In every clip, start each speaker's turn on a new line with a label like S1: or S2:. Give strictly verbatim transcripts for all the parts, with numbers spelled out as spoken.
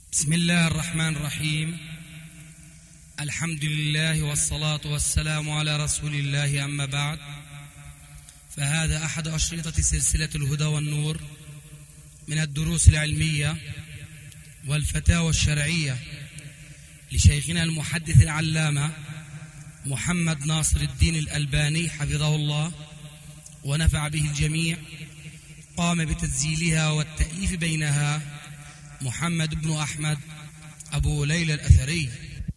S1: بسم الله الرحمن الرحيم. الحمد لله والصلاة والسلام على رسول الله، أما بعد، فهذا أحد أشرطة سلسلة الهدى والنور من الدروس العلمية والفتاوى الشرعية لشيخنا المحدث العلامة محمد ناصر الدين الألباني حفظه الله ونفع به الجميع. قام بتسجيلها والتأليف بينها محمد بن أحمد أبو ليلى الأثري.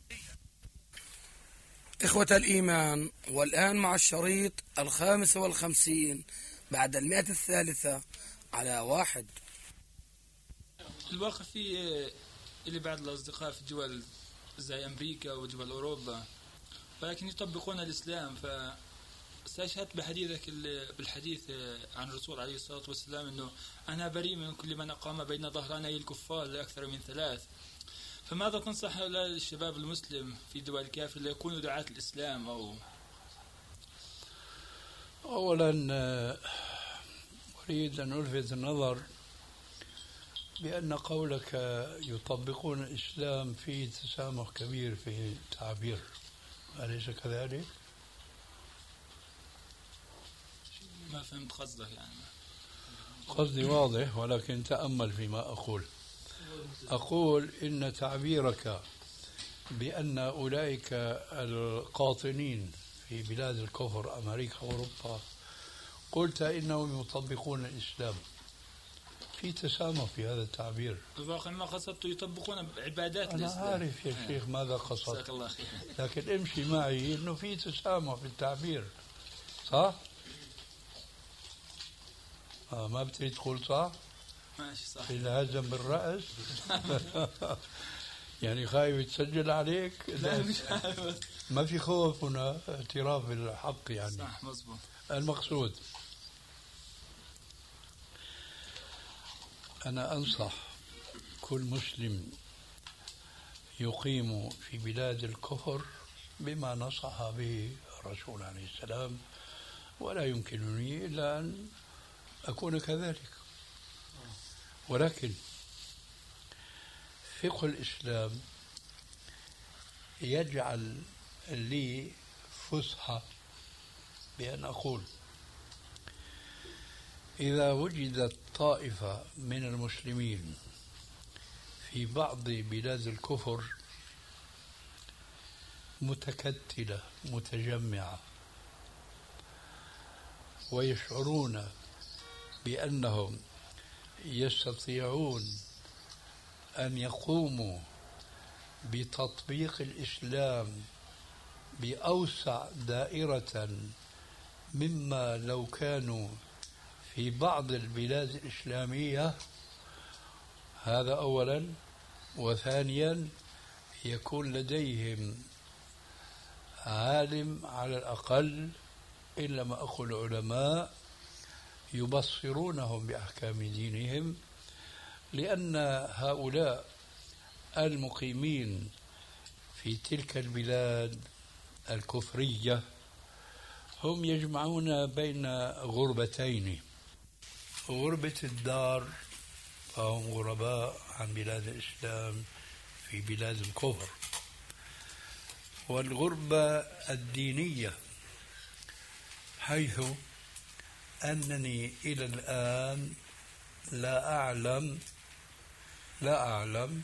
S2: إخوة الإيمان، والآن مع الشريط الخامس والخمسين بعد المئة الثالثة على واحد.
S3: الواقع في اللي بعض الأصدقاء في دول زي أمريكا ودول أوروبا ولكن يطبقون الإسلام، فاستشهدت بحديثك بالحديث عن الرسول عليه الصلاة والسلام أنه أنا بريء من كل من أقام بين ظهراني الكفار لأكثر من ثلاث. فماذا تنصح هؤلاء الشباب المسلم في دول الكافر ليكونوا دعاة الإسلام؟ أو
S4: أولا أريد أن ألفت النظر بأن قولك يطبقون الإسلام فيه تسامح كبير في التعبير، أليس كذلك؟
S3: ما فهمت قصدك. يعني
S4: قصدي واضح، ولكن تأمل فيما أقول. أقول إن تعبيرك بأن أولئك القاطنين في بلاد الكفر أمريكا وأوروبا قلت إنهم يطبقون الإسلام، في تسامح في هذا التعبير.
S3: الواقع ما قصدت يطبقون عبادات
S4: أنا
S3: الإسلام.
S4: عارف يا شيخ ماذا قصدت،
S3: جزاك الله خير.
S4: لكن امشي معي إنه في تسامح في التعبير، صح؟ آه ما بتريد تقول صح؟
S3: ماشي صح.
S4: إذا هزم بالرأس يعني خايف يتسجل عليك؟
S3: لا مش عارف.
S4: ما في خوف هنا، اعتراف بالحق يعني.
S3: صح مظبوط.
S4: المقصود أنا أنصح كل مسلم يقيم في بلاد الكفر بما نصح به الرسول عليه السلام، ولا يمكنني إلا أن أكون كذلك. ولكن فقه الإسلام يجعل لي فسحة بأن أقول إذا وجدت طائفة من المسلمين في بعض بلاد الكفر متكتلة متجمعة ويشعرون بأنهم يستطيعون أن يقوموا بتطبيق الإسلام بأوسع دائرة مما لو كانوا في بعض البلاد الإسلامية، هذا أولا. وثانيا يكون لديهم عالم على الأقل، إن لم أقل علماء، يبصرونهم بأحكام دينهم، لأن هؤلاء المقيمين في تلك البلاد الكفرية هم يجمعون بين غربتين: غربة الدار، فهم غرباء عن بلاد الإسلام في بلاد الكفر، والغربة الدينية، حيث أنني إلى الآن لا أعلم لا أعلم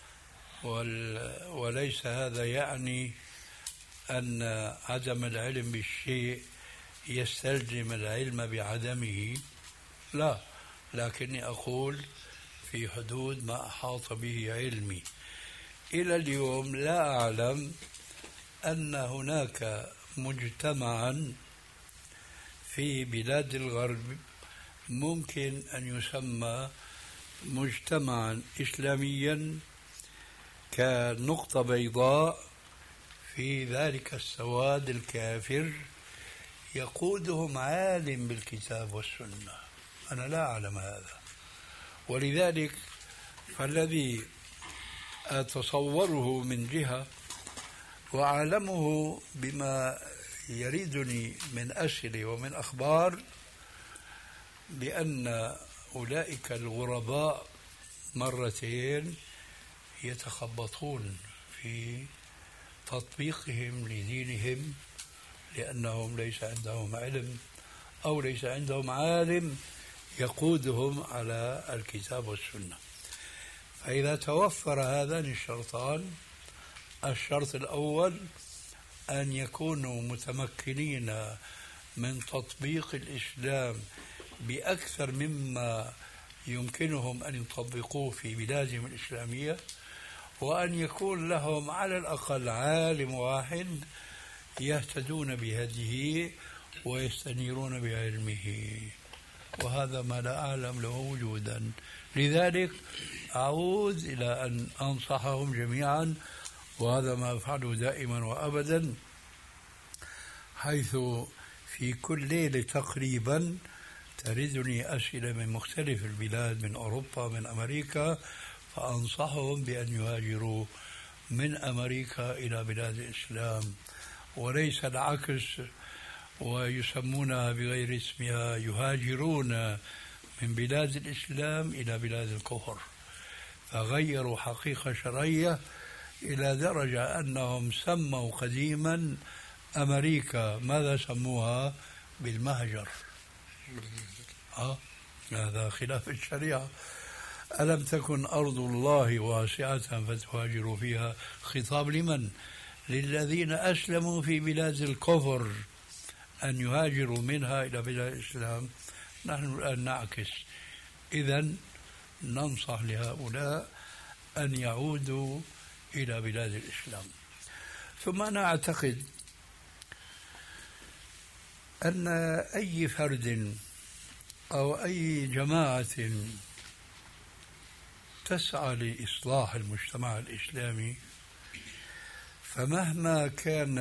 S4: وليس هذا يعني أن عدم العلم بالشيء يستلزم العلم بعدمه، لا، لكني أقول في حدود ما أحاط به علمي. إلى اليوم لا أعلم أن هناك مجتمعا في بلاد الغرب ممكن أن يسمى مجتمعا إسلاميا كنقطة بيضاء في ذلك السواد الكافر يقودهم عالم بالكتاب والسنة. أنا لا أعلم هذا، ولذلك فالذي أتصوره من جهة وأعلمه بما يريدني من أسئلة ومن أخبار بأن أولئك الغرباء مرتين يتخبطون في تطبيقهم لدينهم لأنهم ليس عندهم علم أو ليس عندهم عالم يقودهم على الكتاب والسنة. فإذا توفر هذان الشرطان، الشرط الأول أن يكونوا متمكنين من تطبيق الإسلام بأكثر مما يمكنهم أن يطبقوه في بلادهم الإسلامية، وأن يكون لهم على الأقل عالم واحد يهتدون بهديه ويستنيرون بعلمه، وهذا ما لا أعلم له وجودا. لذلك أعود إلى أن أنصحهم جميعا، وهذا ما أفعله دائما وأبدا، حيث في كل ليلة تقريبا تردني أسئلة من مختلف البلاد، من أوروبا، من أمريكا، فأنصحهم بأن يهاجروا من أمريكا إلى بلاد الإسلام، وليس العكس ويسمونها بغير اسمها، يهاجرون من بلاد الإسلام إلى بلاد الكفر، فغيروا حقيقة شرعية إلى درجة أنهم سموا قديما أمريكا ماذا سموها؟ بالمهجر. آه. هذا خلاف الشريعة. ألم تكن أرض الله واسعة فتهاجروا فيها؟ خطاب لمن؟ للذين أسلموا في بلاد الكفر أن يهاجروا منها إلى بلاد الإسلام. نحن الآن نعكس. إذن ننصح لهؤلاء أن يعودوا إلى بلاد الإسلام. ثم أنا أعتقد أن أي فرد أو أي جماعة تسعى لإصلاح المجتمع الإسلامي، فمهما كان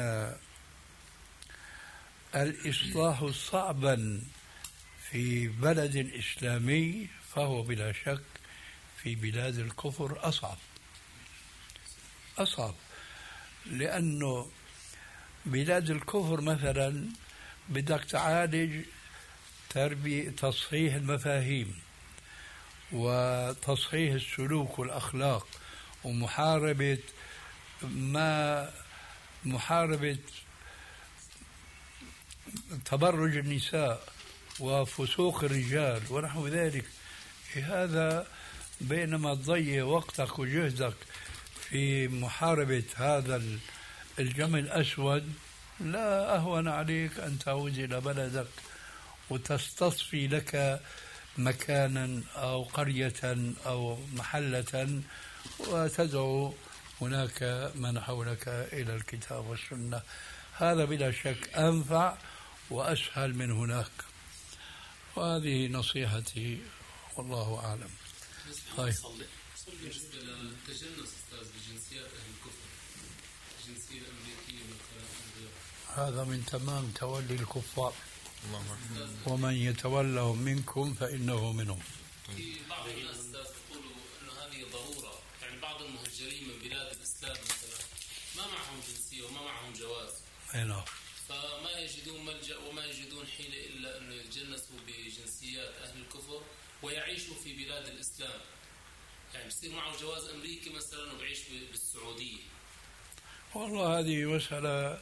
S4: الإصلاح صعبا في بلد إسلامي فهو بلا شك في بلاد الكفر أصعب أصعب لأنه بلاد الكفر مثلا بدك تعالج تربية تصحيح المفاهيم وتصحيح السلوك والأخلاق ومحاربة ما محاربة تبرج النساء وفسوق الرجال ونحو ذلك. هذا بينما تضيع وقتك وجهدك في محاربة هذا الجمع الأسود، لا أهون عليك أن تعود إلى بلدك وتستصفي لك مكانا أو قرية أو محلة وتدعو هناك من حولك إلى الكتاب والسنة. هذا بلا شك أنفع وأسهل من هناك. وهذه نصيحتي والله أعلم. طيب
S5: بالنسبة للتجنس أستاذ بجنسيات أهل الكفر، الجنسية الأمريكية مثلا،
S4: هذا من تمام تولي الكفار، ومن يتولهم منكم فإنه منهم.
S5: في بعض الناس أستاذ يقولوا أنه هذه ضرورة، يعني بعض المهجرين من بلاد الإسلام مثلا ما معهم جنسية وما معهم جواز،
S4: نعم،
S5: فما يجدون ملجأ وما يجدون حيلة إلا أن يتجنسوا بجنسيات أهل الكفر ويعيشوا في بلاد الإسلام، يعني بصير معه جواز أمريكي مثلا وبعيش بالسعودية.
S4: والله هذه مسألة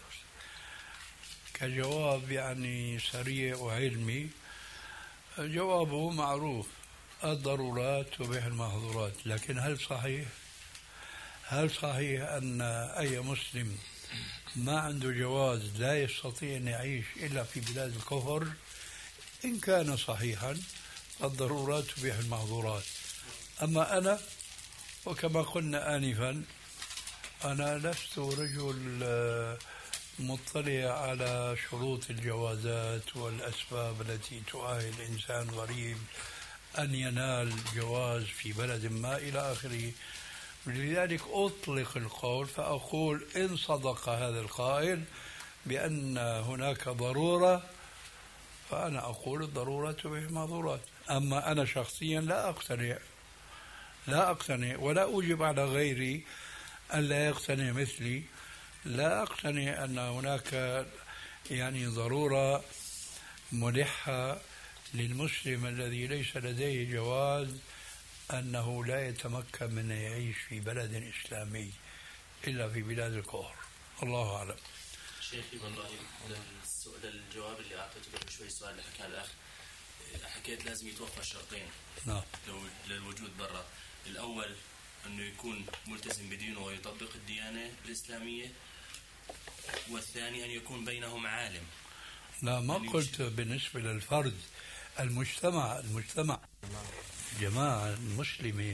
S4: كجواب يعني سريع وعلمي. جوابه معروف، الضرورات تبيح المحظورات. لكن هل صحيح هل صحيح أن أي مسلم ما عنده جواز لا يستطيع أن يعيش إلا في بلاد الكفر؟ إن كان صحيحا الضرورات تبيح المحظورات. أما أنا وكما قلنا آنفا أنا لست رجل مطلع على شروط الجوازات والأسباب التي تؤهل الإنسان غريب أن ينال جواز في بلد ما إلى آخره. لذلك أطلق القول فأقول إن صدق هذا القائل بأن هناك ضرورة فأنا أقول الضرورة تبيح المحظورات. أما أنا شخصيا لا أقتنع لا أقتنع ولا أوجب على غيري أن لا يقتنع مثلي. لا أقتنع أن هناك يعني ضرورة ملحة للمسلم الذي ليس لديه جواز أنه لا يتمكن من أن يعيش في بلد إسلامي إلا في بلاد الكفر. الله أعلم.
S6: شيخي والله للجواب اللي أعطيته قبل شوي السؤال اللي حكاه الأخ، حكيت لازم يتوفر شرطين
S4: نعم
S6: للوجود برا. الأول أنه يكون ملتزم بدينه ويطبق الديانة الإسلامية، والثاني أن يكون بينهم عالم.
S4: لا ما قلت بالنسبة للفرد، المجتمع المجتمع الجماعة المسلمة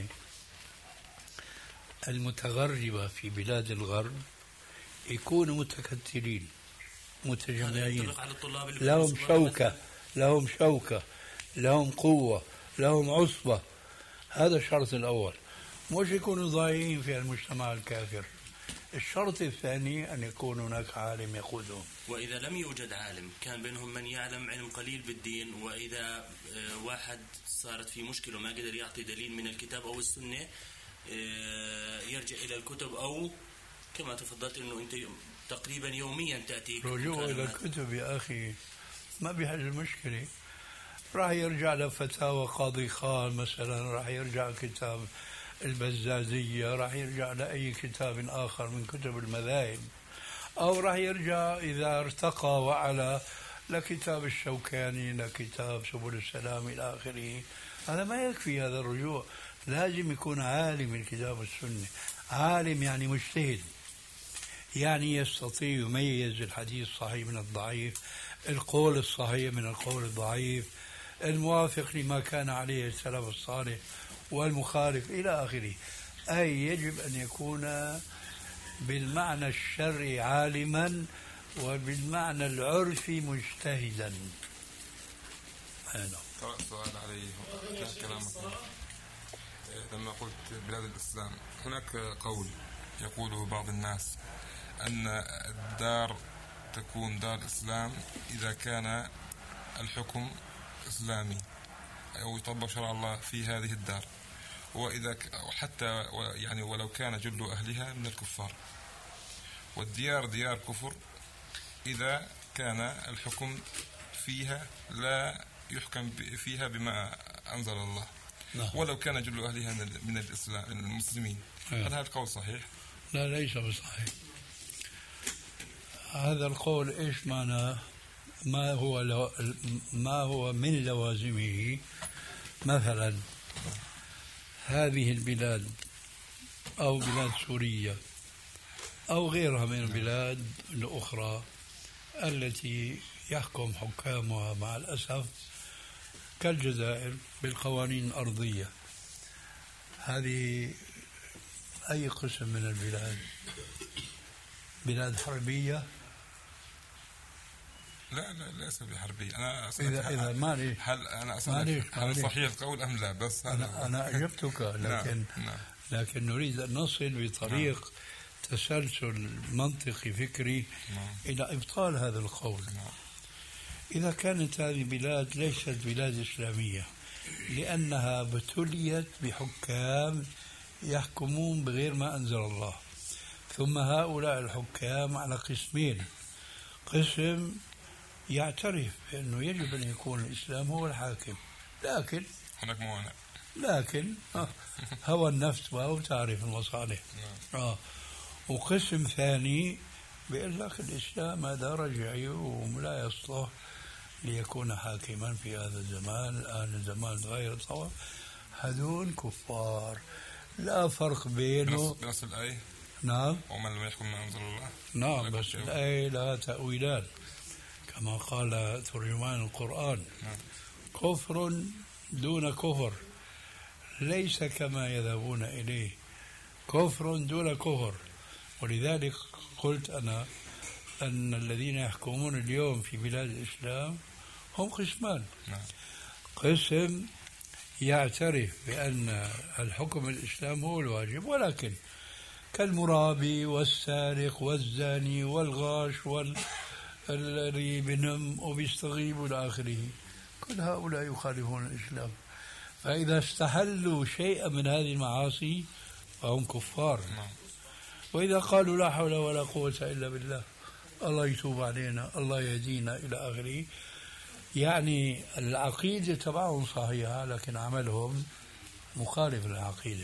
S4: المتغربة في بلاد الغرب يكونوا متكتلين متجمعين، لهم شوكة لهم شوكة لهم قوة لهم عصبة. هذا الشرط الأول، مش يكونوا ضايعين في المجتمع الكافر. الشرط الثاني أن يكون هناك عالم يقودهم.
S6: وإذا لم يوجد عالم كان بينهم من يعلم علم قليل بالدين، وإذا واحد صارت في مشكلة وما قدر يعطي دليل من الكتاب أو السنة يرجع إلى الكتب، أو كما تفضلت أنه أنت تقريبا يوميا تأتي
S4: رجوع إلى الكتب يا أخي ما بيحل المشكلة. راح يرجع لفتاوى قاضي خان مثلا، راح يرجع كتاب البزازية، راح يرجع لأي كتاب آخر من كتب المذاهب، أو راح يرجع إذا ارتقى وعلى لكتاب الشوكاني لكتاب سبل السلام إلى آخره. هذا ما يكفي هذا الرجوع، لازم يكون عالم الكتاب والسنة. عالم يعني مجتهد، يعني يستطيع يميز الحديث الصحيح من الضعيف، القول الصحيح من القول الضعيف، الموافق لما كان عليه السلف الصالح والمخالف إلى آخره. أي يجب أن يكون بالمعنى الشرعي عالما وبالمعنى العرفي مجتهدا.
S7: هذا سؤال عليه كلامك لما قلت بلاد الإسلام. هناك قول يقوله بعض الناس أن الدار تكون دار إسلام إذا كان الحكم إسلامي أو يطبق شرع الله في هذه الدار، وإذا حتى يعني ولو كان جل أهلها من الكفار، والديار ديار كفر إذا كان الحكم فيها لا يحكم فيها بما أنزل الله، ولو كان جل أهلها من الإسلام من المسلمين. هل هذا القول صحيح؟
S4: لا ليس بصحيح. هذا القول إيش معناه؟ ما هو لو ما هو من لوازمه. مثلا هذه البلاد أو بلاد سوريا أو غيرها من البلاد الأخرى التي يحكم حكامها مع الأسف كالجزائر بالقوانين الأرضية، هذه أي قسم من البلاد؟ بلاد حربية؟
S7: لا لا ليس بحربية. أنا
S4: إذا إذا مالي
S7: هل أنا أسألك هل صحيح القول أم لا؟ بس
S4: أنا أنا أجبتك، لكن
S7: نعم.
S4: لكن نريد أن نصل بطريق نعم. تسلسل منطقي فكري
S7: نعم.
S4: إلى إبطال هذا القول.
S7: نعم.
S4: إذا كانت هذه بلاد ليست بلاد إسلامية لأنها ابتليت بحكام يحكمون بغير ما أنزل الله، ثم هؤلاء الحكام على قسمين: قسم يعترف بأنه يجب أن يكون الإسلام هو الحاكم، لكن
S7: هناك موانع،
S4: لكن هوى النفس وتعرف المصالح. آه. وقسم ثاني بيقول لك الإسلام هذا رجعي ولا يصلح ليكون حاكما في هذا الزمان، الآن الزمان غير طبعا. هذول كفار، لا فرق بينه.
S7: بنص الآية
S4: نعم.
S7: ومن لم يحكم ما أنزل الله.
S4: نعم، بس الآية لها تأويلان كما قال ترجمان القرآن.
S7: نعم.
S4: كفر دون كفر، ليس كما يذهبون إليه، كفر دون كفر. ولذلك قلت أنا أن الذين يحكمون اليوم في بلاد الإسلام هم قسمان.
S7: نعم.
S4: قسم يعترف بأن الحكم الإسلام هو الواجب، ولكن كالمرابي والسارق والزاني والغاش والذي بنم وبيستغيب إلى آخره، كل هؤلاء يخالفون الإسلام. فإذا استحلوا شيئا من هذه المعاصي فهم كفار.
S7: نعم.
S4: وإذا قالوا لا حول ولا قوة إلا بالله، الله يتوب علينا، الله يهدينا إلى آخره، يعني العقيدة تبعهم صحيحة لكن عملهم مخالف للعقيدة.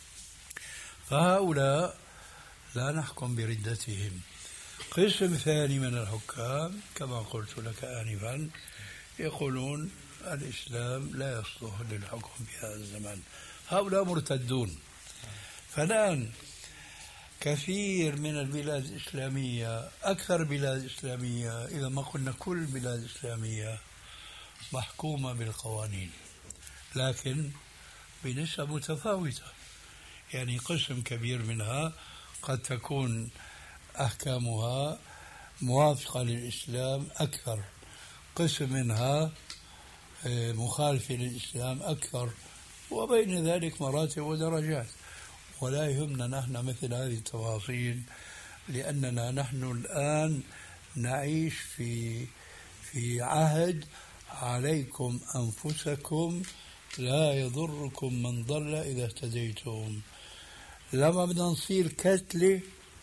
S4: فهؤلاء لا نحكم بردتهم. قسم ثاني من الحكام كما قلت لك آنفا يقولون الإسلام لا يصلح للحكم في هذا الزمان، هؤلاء مرتدون. فالآن كثير من البلاد الإسلامية، أكثر بلاد إسلامية، إذا ما قلنا كل بلاد إسلامية، محكومة بالقوانين لكن بنسب متفاوتة. يعني قسم كبير منها قد تكون أحكامها موافقة للإسلام أكثر، قسم منها مخالفة للإسلام أكثر، وبين ذلك مراتب ودرجات. ولا يهمنا نحن مثل هذه التفاصيل، لأننا نحن الآن نعيش في في عهد عليكم أنفسكم لا يضركم من ضل إذا اهتديتم. لما بدنا نصير كتلة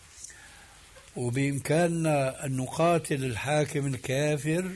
S4: وبإمكاننا أن نقاتل الحاكم الكافر،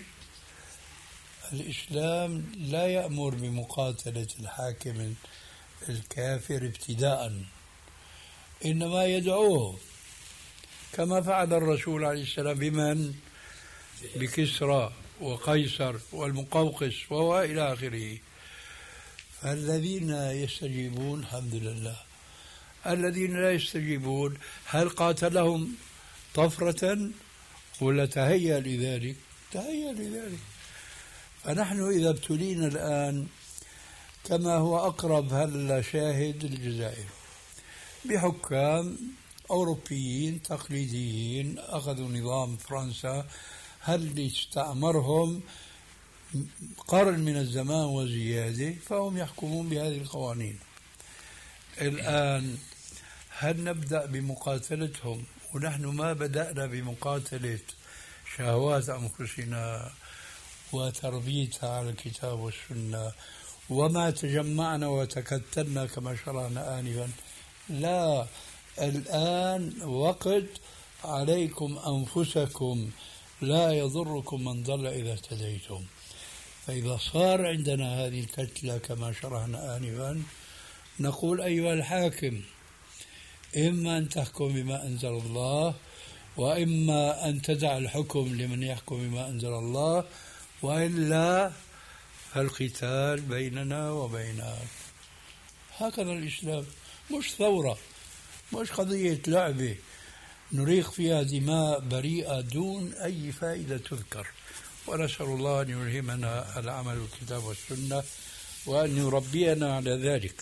S4: الإسلام لا يأمر بمقاتلة الحاكم الكافر ابتداء، إنما يدعوه كما فعل الرسول عليه السلام بمن؟ بكسرى وقيصر والمقوقس وإلى آخره. فالذين يستجيبون الحمد لله، الذين لا يستجيبون هل قاتلهم طفرة ولا تهيأ لذلك؟ تهيأ لذلك. فنحن إذا ابتلينا الآن كما هو أقرب هلا شاهد الجزائر بحكام أوروبيين تقليديين أخذوا نظام فرنسا، هل استعمرهم قرن من الزمان وزيادة، فهم يحكمون بهذه القوانين. الآن هل نبدأ بمقاتلتهم ونحن ما بدأنا بمقاتلة شهوات أنفسنا وتربيتها على الكتاب والسنة وما تجمعنا وتكتلنا كما شرعنا آنفا؟ لا، الآن وقت عليكم أنفسكم لا يضركم من ضل إذا اهتديتم. فإذا صار عندنا هذه الكتلة كما شرحنا آنفا، نقول أيها الحاكم إما أن تحكم بما أنزل الله، وإما أن تدع الحكم لمن يحكم بما أنزل الله، وإلا فالقتال بيننا وبينك. هكذا الإسلام، مش ثورة، مش قضية لعبة نريق فيها دماء بريئة دون أي فائدة تذكر. ونسأل الله أن يلهمنا العمل بالكتاب والسنة وأن يربينا على ذلك.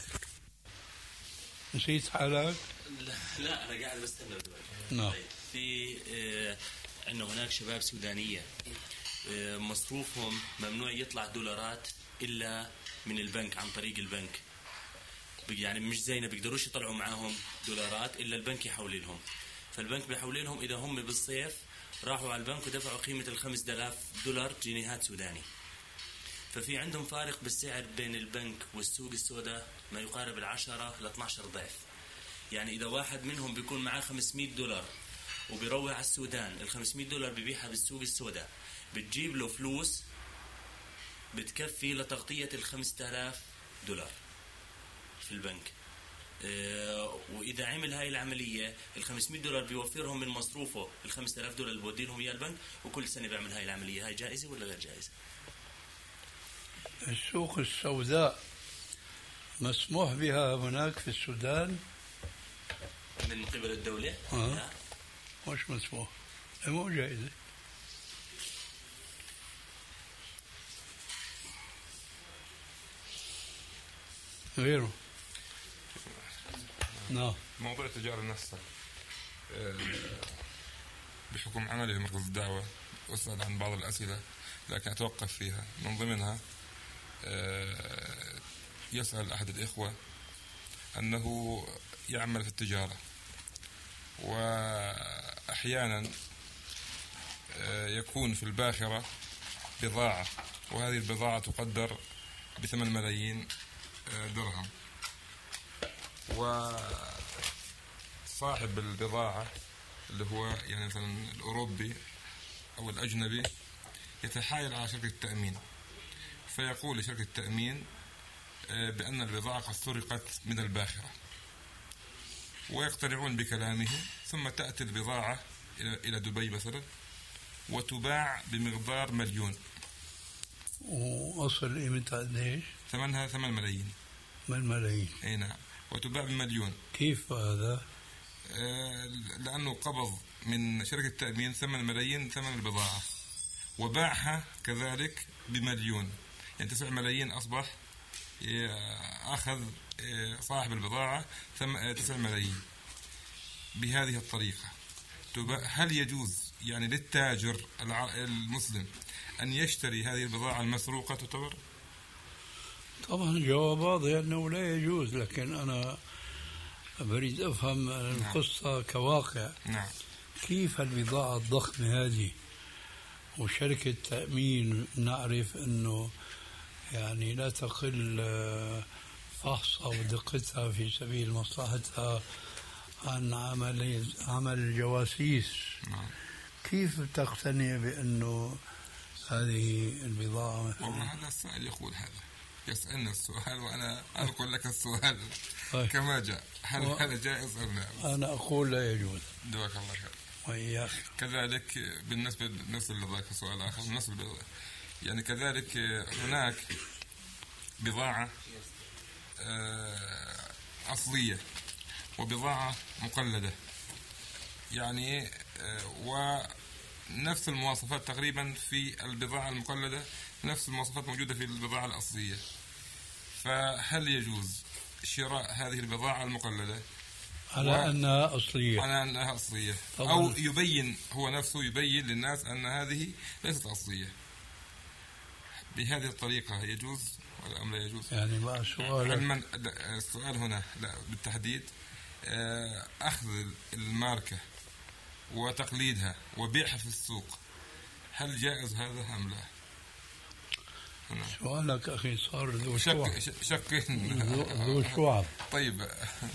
S4: نسيت حالك؟
S6: لا أنا قاعد بستنى
S4: نعم.
S6: في آه أنه هناك شباب سودانية آه مصروفهم ممنوع يطلع دولارات إلا من البنك عن طريق البنك، يعني مش زينا بيقدروش يطلعوا معاهم دولارات إلا البنك يحول لهم. فالبنك بيحول لهم إذا هم بالصيف راحوا على البنك ودفعوا قيمة الخمس دلاف دولار جنيهات سوداني. ففي عندهم فارق بالسعر بين البنك والسوق السوداء ما يقارب العشرة لاثناشر ضعف. يعني إذا واحد منهم بيكون معاه خمسمائة دولار وبيروح على السودان، الخمسمائة دولار ببيعها بالسوق السوداء بتجيب له فلوس بتكفي لتغطية الخمسة آلاف دولار في البنك. اه وإذا عمل هاي العملية الخمسمائة دولار بيوفرهم من مصروفه الخمسة آلاف دولار اللي بودي لهم إياه البنك، وكل سنة بيعمل هاي العملية. هاي جائزة ولا غير جائزة؟
S4: السوق السوداء مسموح بها هناك في السودان
S6: من قبل الدولة؟
S4: آه. مش مسموح، مو جائزة. غيره. نعم.
S7: موضوع التجارة نفسها بحكم عملي في مركز الدعوة أسأل عن بعض الأسئلة لكن أتوقف فيها. من ضمنها يسأل أحد الإخوة أنه يعمل في التجارة وأحيانا يكون في الباخرة بضاعة، وهذه البضاعة تقدر بثمان ملايين درهم، وصاحب البضاعة اللي هو يعني مثلا الأوروبي أو الأجنبي يتحايل على شركة التأمين، فيقول لشركة التأمين بأن البضاعة قد سرقت من الباخرة، ويقتنعون بكلامه، ثم تأتي البضاعة إلى دبي مثلا وتباع بمقدار مليون.
S4: وأصل قيمتها قديش؟
S7: ثمنها ثمان ملايين.
S4: ثمان ملايين.
S7: أي نعم، وتباع بمليون.
S4: كيف هذا؟
S7: آه لأنه قبض من شركة التأمين ثمان ملايين ثمن البضاعة، وباعها كذلك بمليون، يعني تسع ملايين أصبح أخذ صاحب البضاعة تسع ملايين. بهذه الطريقة هل يجوز يعني للتاجر المسلم أن يشتري هذه البضاعة المسروقة تعتبر؟
S4: طبعا الجواب واضح أنه لا يجوز، لكن أنا بريد أفهم القصة نعم. كواقع
S7: نعم.
S4: كيف البضاعة الضخمة هذه وشركة تأمين نعرف أنه يعني لا تقل فحصها ودقتها في سبيل مصلحتها عن عمل عمل الجواسيس.
S7: نعم.
S4: كيف تقتنع بأنه هذه البضاعة؟
S7: والله هذا السائل يقول هذا، يسألنا السؤال وأنا أقول لك السؤال
S4: طيب.
S7: كما جاء، هل و... هذا جائز أم لا؟
S4: أنا أقول لا يجوز.
S7: دواك الله خير.
S4: وإياك.
S7: كذلك بالنسبة نفس لذاك سؤال آخر، نفس يعني كذلك هناك بضاعة أصلية وبضاعة مقلدة، يعني ونفس المواصفات تقريبا في البضاعة المقلدة، نفس المواصفات موجودة في البضاعة الأصلية. فهل يجوز شراء هذه البضاعة المقلدة
S4: على و... أنها أصلية؟
S7: على أنها أصلية طبعا. أو يبين هو نفسه يبين للناس أن هذه ليست أصلية، بهذه الطريقة يجوز ولا أم لا يجوز؟
S4: يعني ما سؤال
S7: علما السؤال هنا لا بالتحديد أخذ الماركة وتقليدها وبيعها في السوق، هل جائز هذا أم لا؟
S4: هنا. سؤالك أخي صار ذو
S7: شك شك
S4: ذو شعب.
S7: طيب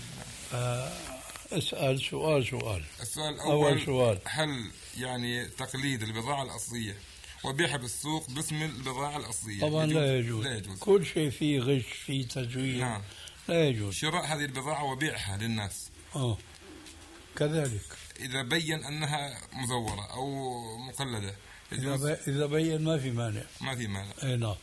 S4: اسأل سؤال سؤال.
S7: السؤال الأول
S4: أول سؤال،
S7: هل يعني تقليد البضاعة الأصلية وبيعها بالسوق باسم البضاعة الأصلية
S4: طبعا
S7: يجوز؟
S4: لا يجوز.
S7: لا يجوز.
S4: كل شيء فيه غش فيه تزوير.
S7: نعم.
S4: لا يجوز
S7: شراء هذه البضاعة وبيعها للناس.
S4: اه كذلك
S7: إذا بين أنها مزورة أو مقلدة يجوز؟
S4: إذا, إذا بين ما في مانع.
S7: ما في مانع.
S4: أي نعم.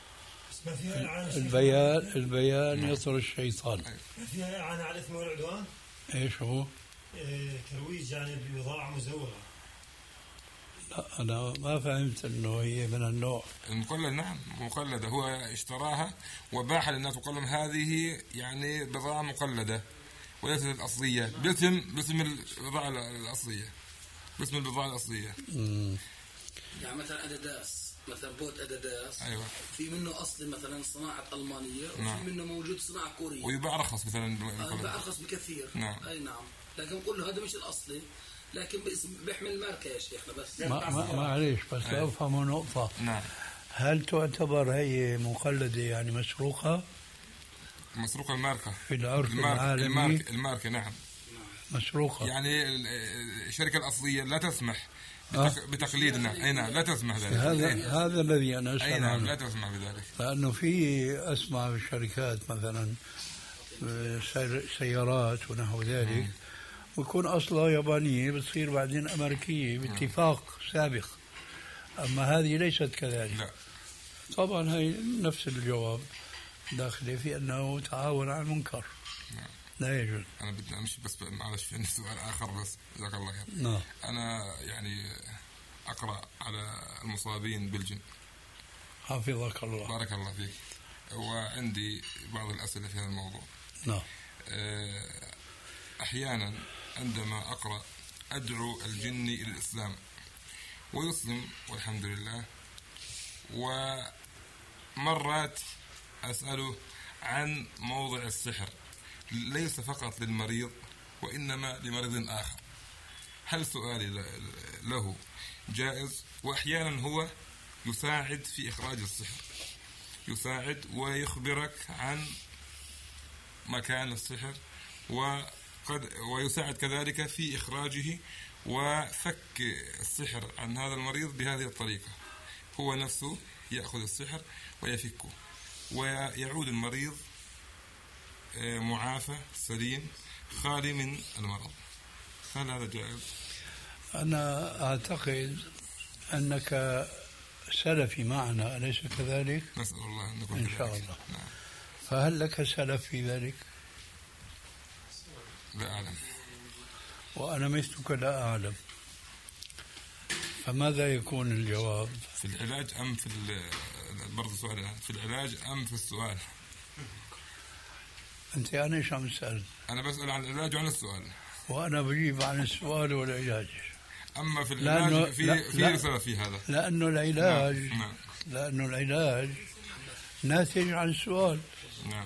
S4: البيان البيان نعم. يطر الشيطان.
S8: ما فيها إعانة على الإثم والعدوان؟
S4: ايش هو؟
S8: إيه ترويج يعني ببضاعة مزورة.
S7: لا
S4: أنا ما فهمت أنه هي من النوع
S7: المقلد. نعم مقلدة، هو اشتراها وباعها للناس وقال لهم هذه يعني بضاعة مقلدة وليست الأصلية باسم باسم البضاعة الأصلية باسم البضاعة الأصلية.
S4: مم.
S2: يعني مثلا أديداس، مثلا بوت أديداس،
S7: أيوة.
S2: في منه أصلي مثلا صناعة ألمانية وفي
S7: نعم.
S2: منه موجود صناعة كورية
S7: ويباع أرخص مثلا.
S2: يباع أرخص بكثير.
S7: نعم.
S2: أي نعم، لكن نقول له هذا مش الأصلي لكن باسم بيحمل ماركة يا شيخنا. بس
S4: ما ما معليش بس لا أفهم نقطة.
S7: نعم.
S4: هل تعتبر هي مقلدة يعني مسروقة؟
S7: مسروقة الماركة
S4: في العرف العالمي.
S7: الماركة, الماركة نعم
S4: مسروقة،
S7: يعني الشركة الأصلية لا تسمح بتقليدنا. أي نعم لا تسمح ذلك.
S4: هذا هذا الذي أنا أسأل
S7: أي نعم
S4: عنه.
S7: لا تسمح بذلك،
S4: لأنه في أسمع بالشركات مثلا سيارات ونحو ذلك م. ويكون أصلها يابانية بتصير بعدين أمريكية باتفاق سابق، أما هذه ليست كذلك.
S7: لا.
S4: طبعا هي نفس الجواب داخله في أنه تعاون على المنكر.
S7: نعم.
S4: لا يجوز.
S7: أنا بدي أمشي بس معلش في سؤال آخر بس جزاك الله خير.
S4: نعم.
S7: أنا يعني أقرأ على المصابين بالجن.
S4: حفظك الله.
S7: بارك الله فيك. وعندي بعض الأسئلة في هذا الموضوع.
S4: نعم.
S7: أحيانا عندما أقرأ أدعو الجن إلى الإسلام ويسلم والحمد لله، ومرات أسأله عن موضع السحر ليس فقط للمريض وإنما لمريض آخر، هل سؤالي له جائز؟ وأحيانا هو يساعد في إخراج السحر، يساعد ويخبرك عن مكان السحر وقد ويساعد كذلك في إخراجه وفك السحر عن هذا المريض بهذه الطريقة، هو نفسه يأخذ السحر ويفكه. ويعود المريض معافى سليم خالي من المرض. هل هذا جائز؟
S4: أنا أعتقد أنك سلفي معنا، أليس كذلك؟
S7: نسأل الله أن نكون
S4: إن
S7: كذلك.
S4: شاء الله.
S7: نعم.
S4: فهل لك سلف في ذلك؟
S7: لا أعلم.
S4: وأنا مثلك لا أعلم، فماذا يكون الجواب؟
S7: في العلاج أم في برضه سؤال في العلاج أم في السؤال؟
S4: أنت أنا إيش عم تسأل؟
S7: أنا بسأل عن العلاج وعن السؤال،
S4: وأنا بجيب عن السؤال والعلاج.
S7: أما في العلاج في
S4: لا
S7: في
S4: لا
S7: رسالة في هذا.
S4: لأنه العلاج
S7: نعم. نعم.
S4: لأنه العلاج ناتج عن السؤال.
S7: نعم.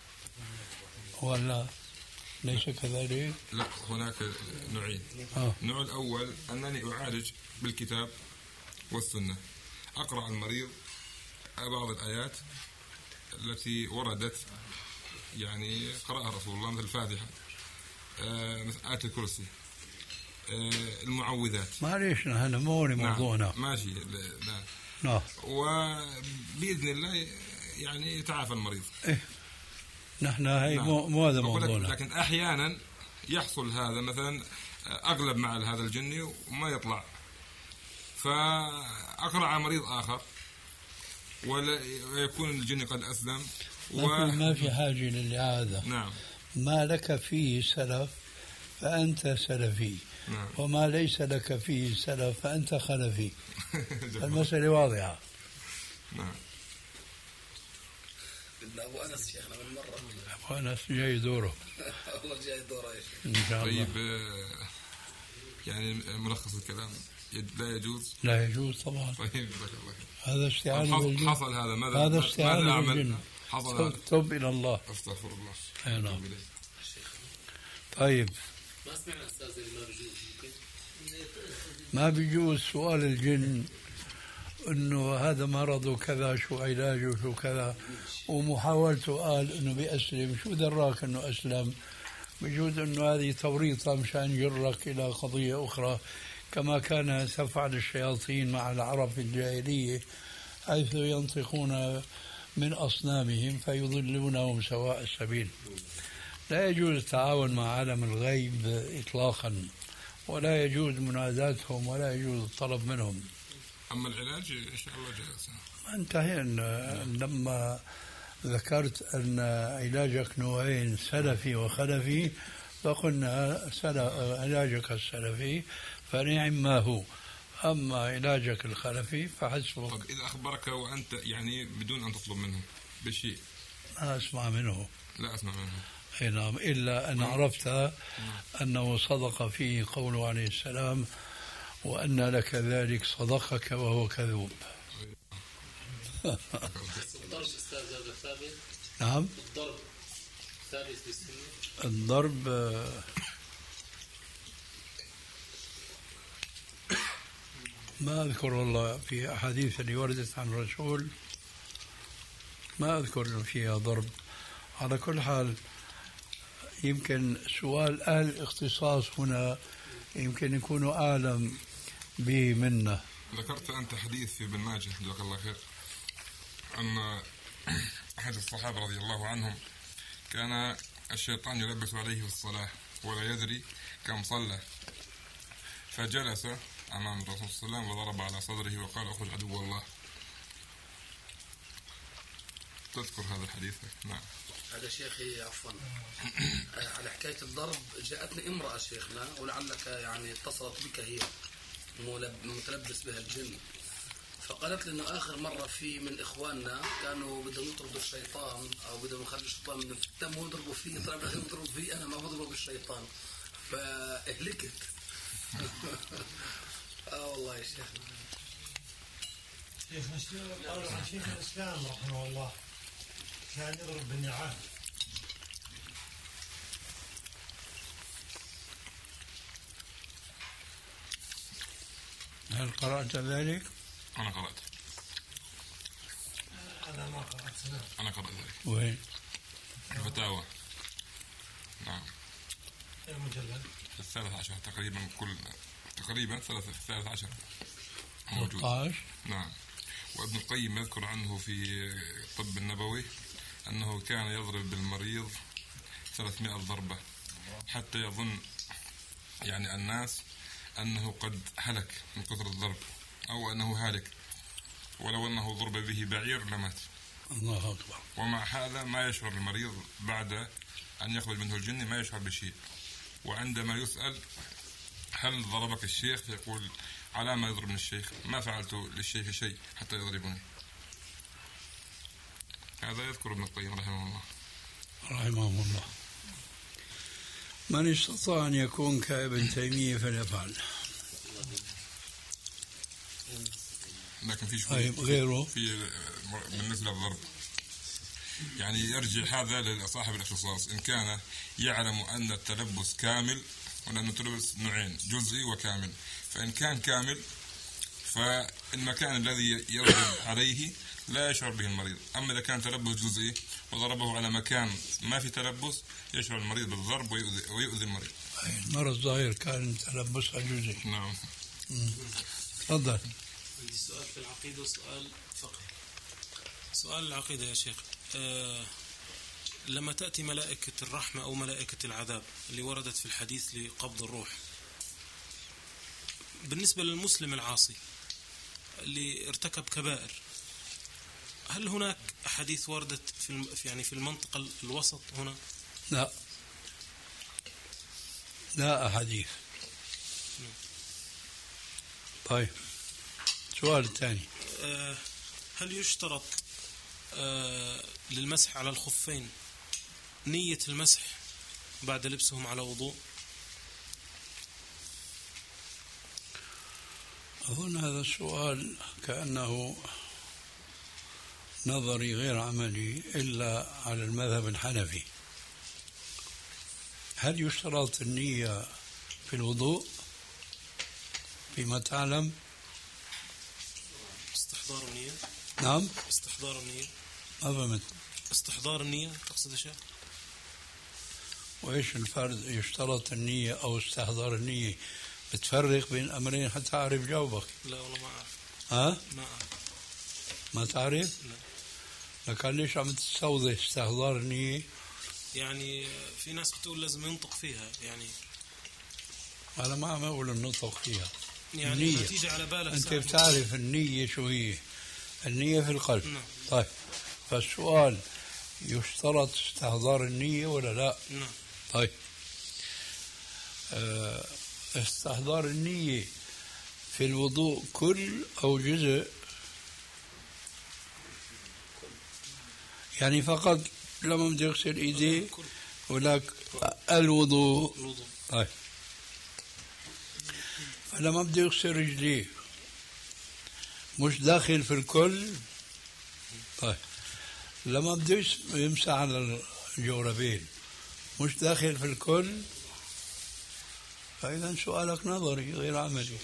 S4: ولا ليس كذلك؟
S7: لا، هناك نوعين.
S4: آه.
S7: النوع الأول أنني أعالج بالكتاب والسنة، أقرأ المريض بعض الآيات التي وردت يعني قرأها رسول الله، مثل الفاتحة، آه، مثل آية الكرسي، آه، المعوذات.
S4: معليش هذا مو موضوعنا.
S7: نعم. ماشي. لا.
S4: نعم.
S7: وبإذن الله يعني يتعافى المريض.
S4: إيه. نحن هاي
S7: نعم.
S4: مو مو هذا موضوعنا.
S7: لكن أحيانا يحصل هذا، مثلا أغلب مع هذا الجني وما يطلع، فأقرأ على مريض آخر ويكون الجن قد أسلم
S4: و... ما, في ما في حاجة للإعادة.
S7: نعم.
S4: ما لك فيه سلف فأنت سلفي.
S7: نعم.
S4: وما ليس لك فيه سلف فأنت خلفي. المسألة واضحة.
S7: نعم.
S2: أبو أنس شيخنا من مرة.
S4: أبو أنس جاي دوره.
S2: والله جاي دوره يا شيخ.
S4: إن شاء الله.
S7: طيب، يعني ملخص الكلام لا يجوز.
S4: لا يجوز طبعا.
S7: طيب،
S4: هذا استعانة بالجن.
S7: حصل هذا، ماذا
S4: هذا استعانة بالجن.
S7: حصل.
S4: تب إلى الله.
S7: استغفر الله.
S4: أي نعم. طيب.
S5: ما سمعنا أستاذ ما بيجوز.
S4: ما بيجوز سؤال الجن انه هذا مرض وكذا، شو علاجه شو كذا، ومحاولته قال انه بيأسلم، شو دراك انه اسلم؟ بجوز انه هذه توريطه مشان يجرك الى قضيه اخرى، كما كان تفعل الشياطين مع العرب في الجاهليه، حيث ينطقون من اصنامهم فيضلونهم سواء السبيل. لا يجوز التعاون مع عالم الغيب اطلاقا، ولا يجوز مناداتهم، ولا يجوز الطلب منهم.
S7: أما العلاج إن شاء الله جائز.
S4: انتهينا لما ذكرت أن علاجك نوعين، سلفي وخلفي، فقلنا علاجك السلفي فنعم ما هو، أما علاجك الخلفي فحسبك.
S7: طب إذا أخبرك وأنت يعني بدون أن تطلب منه بشيء؟
S4: ما أسمع منه.
S7: لا أسمع منه.
S4: أي نعم، إلا أن عرفت أنه صدق فيه قوله عليه السلام: وأن لك ذلك صدقك وهو كذوب.
S5: الضرب أستاذ هذا ثابت؟
S4: نعم.
S5: الضرب ثابت في السنة؟
S4: الضرب ما أذكر والله في أحاديث اللي وردت عن الرسول، ما أذكر إنه فيها ضرب. على كل حال يمكن سؤال أهل الاختصاص هنا يمكن يكونوا أعلم به منا.
S7: ذكرت أنت حديث في ابن ماجه جزاك الله خير أن أحد الصحابة رضي الله عنهم كان الشيطان يلبس عليه في الصلاة ولا يدري كم صلى، فجلس أمام الرسول صلى الله عليه وسلم وضرب على صدره وقال: أخرج عدو الله. تذكر هذا الحديث؟ نعم.
S2: هذا شيخي عفوا على حكاية الضرب، جاءتني امرأة شيخنا ولعلك يعني اتصلت بك، هي متلبس بها الجن، فقالت لي انه اخر مرة في من اخواننا كانوا بدهم يطردوا الشيطان او بدهم يخرجوا الشيطان من الفتن ويضربوا فيه، طلع بدهم يضربوا فيه، انا ما بضرب بالشيطان فاهلكت. اه والله يا شيخنا.
S8: شيخنا شيخ الاسلام رحمه الله كان يضرب بالنعال.
S4: هل قرأت ذلك؟
S7: أنا قرأت.
S8: أنا ما قرأت.
S7: أنا قرأت ذلك.
S4: وين؟
S7: الفتاوى. نعم.
S8: المجلد.
S7: الثالث عشر تقريبا، كل تقريبا ثلاث الثالث عشر موجود.
S4: ثلاثة عشر.
S7: نعم. وابن القيم يذكر عنه في الطب النبوي أنه كان يضرب بالمريض ثلاثمائة ضربة حتى يظن يعني الناس أنه قد هلك من كثر الضرب أو أنه هالك، ولو أنه ضرب به بعير لمات.
S4: الله أكبر.
S7: ومع هذا ما يشعر المريض بعد أن يخرج منه الجن، ما يشعر بشيء. وعندما يسأل هل ضربك الشيخ يقول على ما يضربني الشيخ، ما فعلت للشيخ شيء حتى يضربني. هذا يذكر ابن القيم رحمه الله.
S4: رحمه الله. من استطاع أن يكون كابن تيمية فليفعل.
S7: لكن في
S4: شوي غيره
S7: في بالنسبة للضرب يعني يرجع هذا لصاحب الاختصاص، إن كان يعلم أن التلبس كامل وأن التلبس نوعين جزئي وكامل، فإن كان كامل فالمكان الذي يضرب عليه لا يشعر به المريض. أما إذا كان تلبس جزئي وضربه على مكان ما في تلبس يشعر المريض بالضرب ويؤذي, ويؤذي المريض.
S4: المرة الظاهر كان تلبسها جزئي.
S7: نعم.
S4: تفضل.
S9: عندي سؤال في العقيدة وسؤال فقهي. سؤال العقيدة يا شيخ، أه لما تأتي ملائكة الرحمة أو ملائكة العذاب اللي وردت في الحديث لقبض الروح، بالنسبة للمسلم العاصي اللي ارتكب كبائر، هل هناك أحاديث وردت في يعني في المنطقة الوسط هنا؟
S4: لا لا أحاديث. طيب السؤال الثاني،
S9: أه هل يشترط أه للمسح على الخفين نية المسح بعد لبسهم على وضوء؟
S4: أظن هذا السؤال كأنه نظري غير عملي إلا على المذهب الحنفي. هل يشترط النية في الوضوء فيما تعلم؟
S9: استحضار النية.
S4: نعم
S9: استحضار النية.
S4: ما فهمت.
S9: استحضار النية تقصد يا شيخ؟
S4: وإيش الفرق يشترط النية أو استحضار النية؟ بتفرق بين أمرين حتى أعرف جوابك.
S9: لا والله ما أعرف.
S4: ها؟
S9: ما أعرف.
S4: ما تعرف؟
S9: لا.
S4: لكن ليش عم تستوضح استحضار النية؟
S9: يعني في ناس بتقول لازم ينطق فيها يعني.
S4: أنا ما عم أقول النطق فيها.
S9: يعني
S4: النية.
S9: تيجي على بالك.
S4: أنت بتعرف النية شو هي؟ النية في القلب.
S9: نعم.
S4: طيب فالسؤال يشترط استحضار النية ولا لا؟
S9: نعم.
S4: طيب أه استحضار النية في الوضوء كل أو جزء؟ يعني فقط لما بدي أغسل إيدي ولك الوضوء.
S9: الوضوء.
S4: طيب فلما بدي أغسل رجلي مش داخل في الكل؟ طيب لما بدي يمسح على الجوربين مش داخل في الكل؟ فإذا سؤالك نظري غير عملي.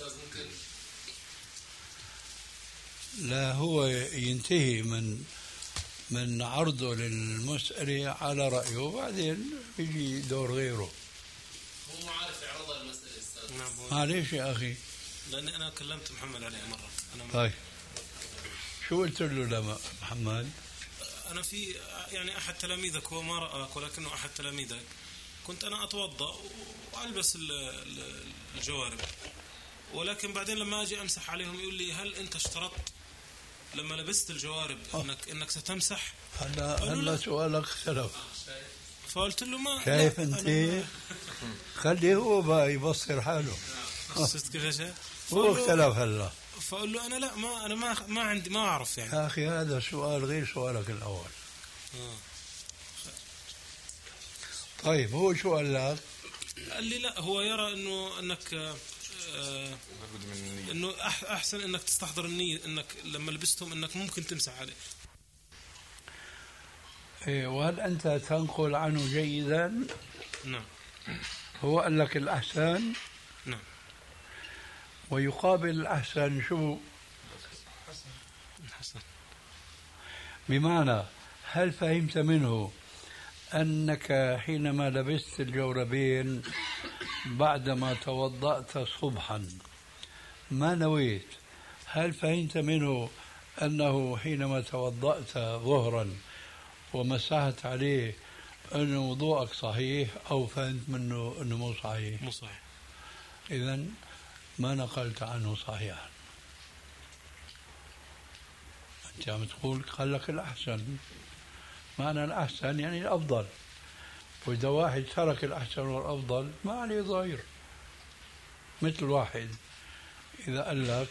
S4: لا هو ينتهي من من عرضه للمسألة على رأيه وبعدين يجي دور غيره.
S5: هو ما عارف يعرض المسألة أستاذ.
S9: نعم.
S4: معليش يا أخي.
S9: لأن أنا كلمت محمد عليه مرة. أنا
S4: طيب شو قلت له لما محمد؟
S9: أنا في يعني أحد تلاميذك هو ما رآك ولكنه أحد تلاميذك، كنت أنا أتوضأ وألبس الجوارب، ولكن بعدين لما أجي أمسح عليهم يقول لي هل أنت اشترطت لما لبست الجوارب إنك إنك ستمسح؟
S4: هلا هلا سؤالك اختلف.
S9: فقلت له ما
S4: شايف أنت؟ خليه هو بقى يبصر حاله.
S9: شفت كيف يا شيخ؟
S4: هو اختلف هلا.
S9: فأقول له أنا لا ما أنا ما ما عندي ما أعرف يعني.
S4: يا أخي هذا سؤال غير سؤالك الأول.
S9: آه.
S4: طيب هو شو قال لك؟
S9: قال لي لا هو يرى إنه إنك آه إنه أحسن إنك تستحضر النية إنك لما لبستهم إنك ممكن تمسح عليه.
S4: إيه وهل أنت تنقل عنه جيدا؟
S9: نعم.
S4: هو قال لك الأحسن؟
S9: نعم.
S4: ويقابل الأحسن شو؟
S9: الحسن.
S4: بمعنى هل فهمت منه أنك حينما لبست الجوربين بعدما توضأت صبحا ما نويت، هل فهمت منه أنه حينما توضأت ظهرا ومسحت عليه أن وضوءك صحيح، أو فهمت منه أنه مو صحيح؟
S9: مو صحيح.
S4: إذن ما نقلت عنه صحيحا. أنت عم تقول قال لك الأحسن، معنى الأحسن يعني الأفضل، وإذا واحد ترك الأحسن والأفضل ما عليه ضير. مثل واحد إذا قال لك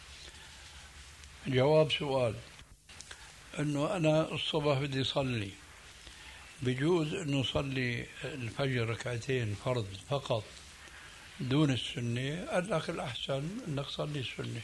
S4: جواب سؤال أنه أنا الصبح بدي صلي، بجوز أنه صلي الفجر ركعتين فرض فقط دون السنة، قال لك الأحسن أنك صلي السنة.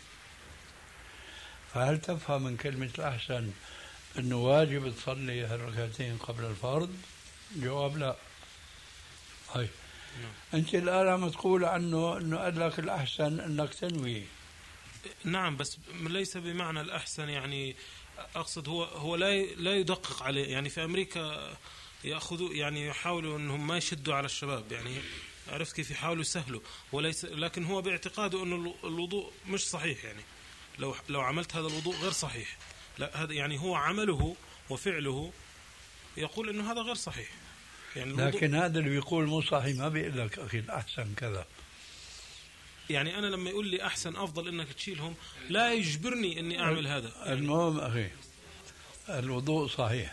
S4: فهل تفهم من كلمة الأحسن أنه واجب تصلي هالركعتين قبل الفرض؟ جواب لا. هاي أنت الآن عم تقول عنه أنه قال لك الأحسن أنك تنوي.
S9: نعم، بس ليس بمعنى الأحسن، يعني أقصد هو هو لا لا يدقق عليه. يعني في أمريكا يأخذوا يعني يحاولوا أنهم ما يشدوا على الشباب، يعني عرفت كيف يحاولوا يسهلوا، وليس لكن هو باعتقاده أنه الوضوء مش صحيح. يعني لو لو عملت هذا الوضوء غير صحيح، لا هذا يعني هو عمله وفعله يقول أنه هذا غير صحيح. يعني
S4: لكن هذا اللي بيقول مو صحيح ما بيقول لك أخي الأحسن كذا.
S9: يعني أنا لما يقول لي أحسن أفضل إنك تشيلهم لا يجبرني إني أعمل هذا. يعني
S4: المهم أخي الوضوء صحيح،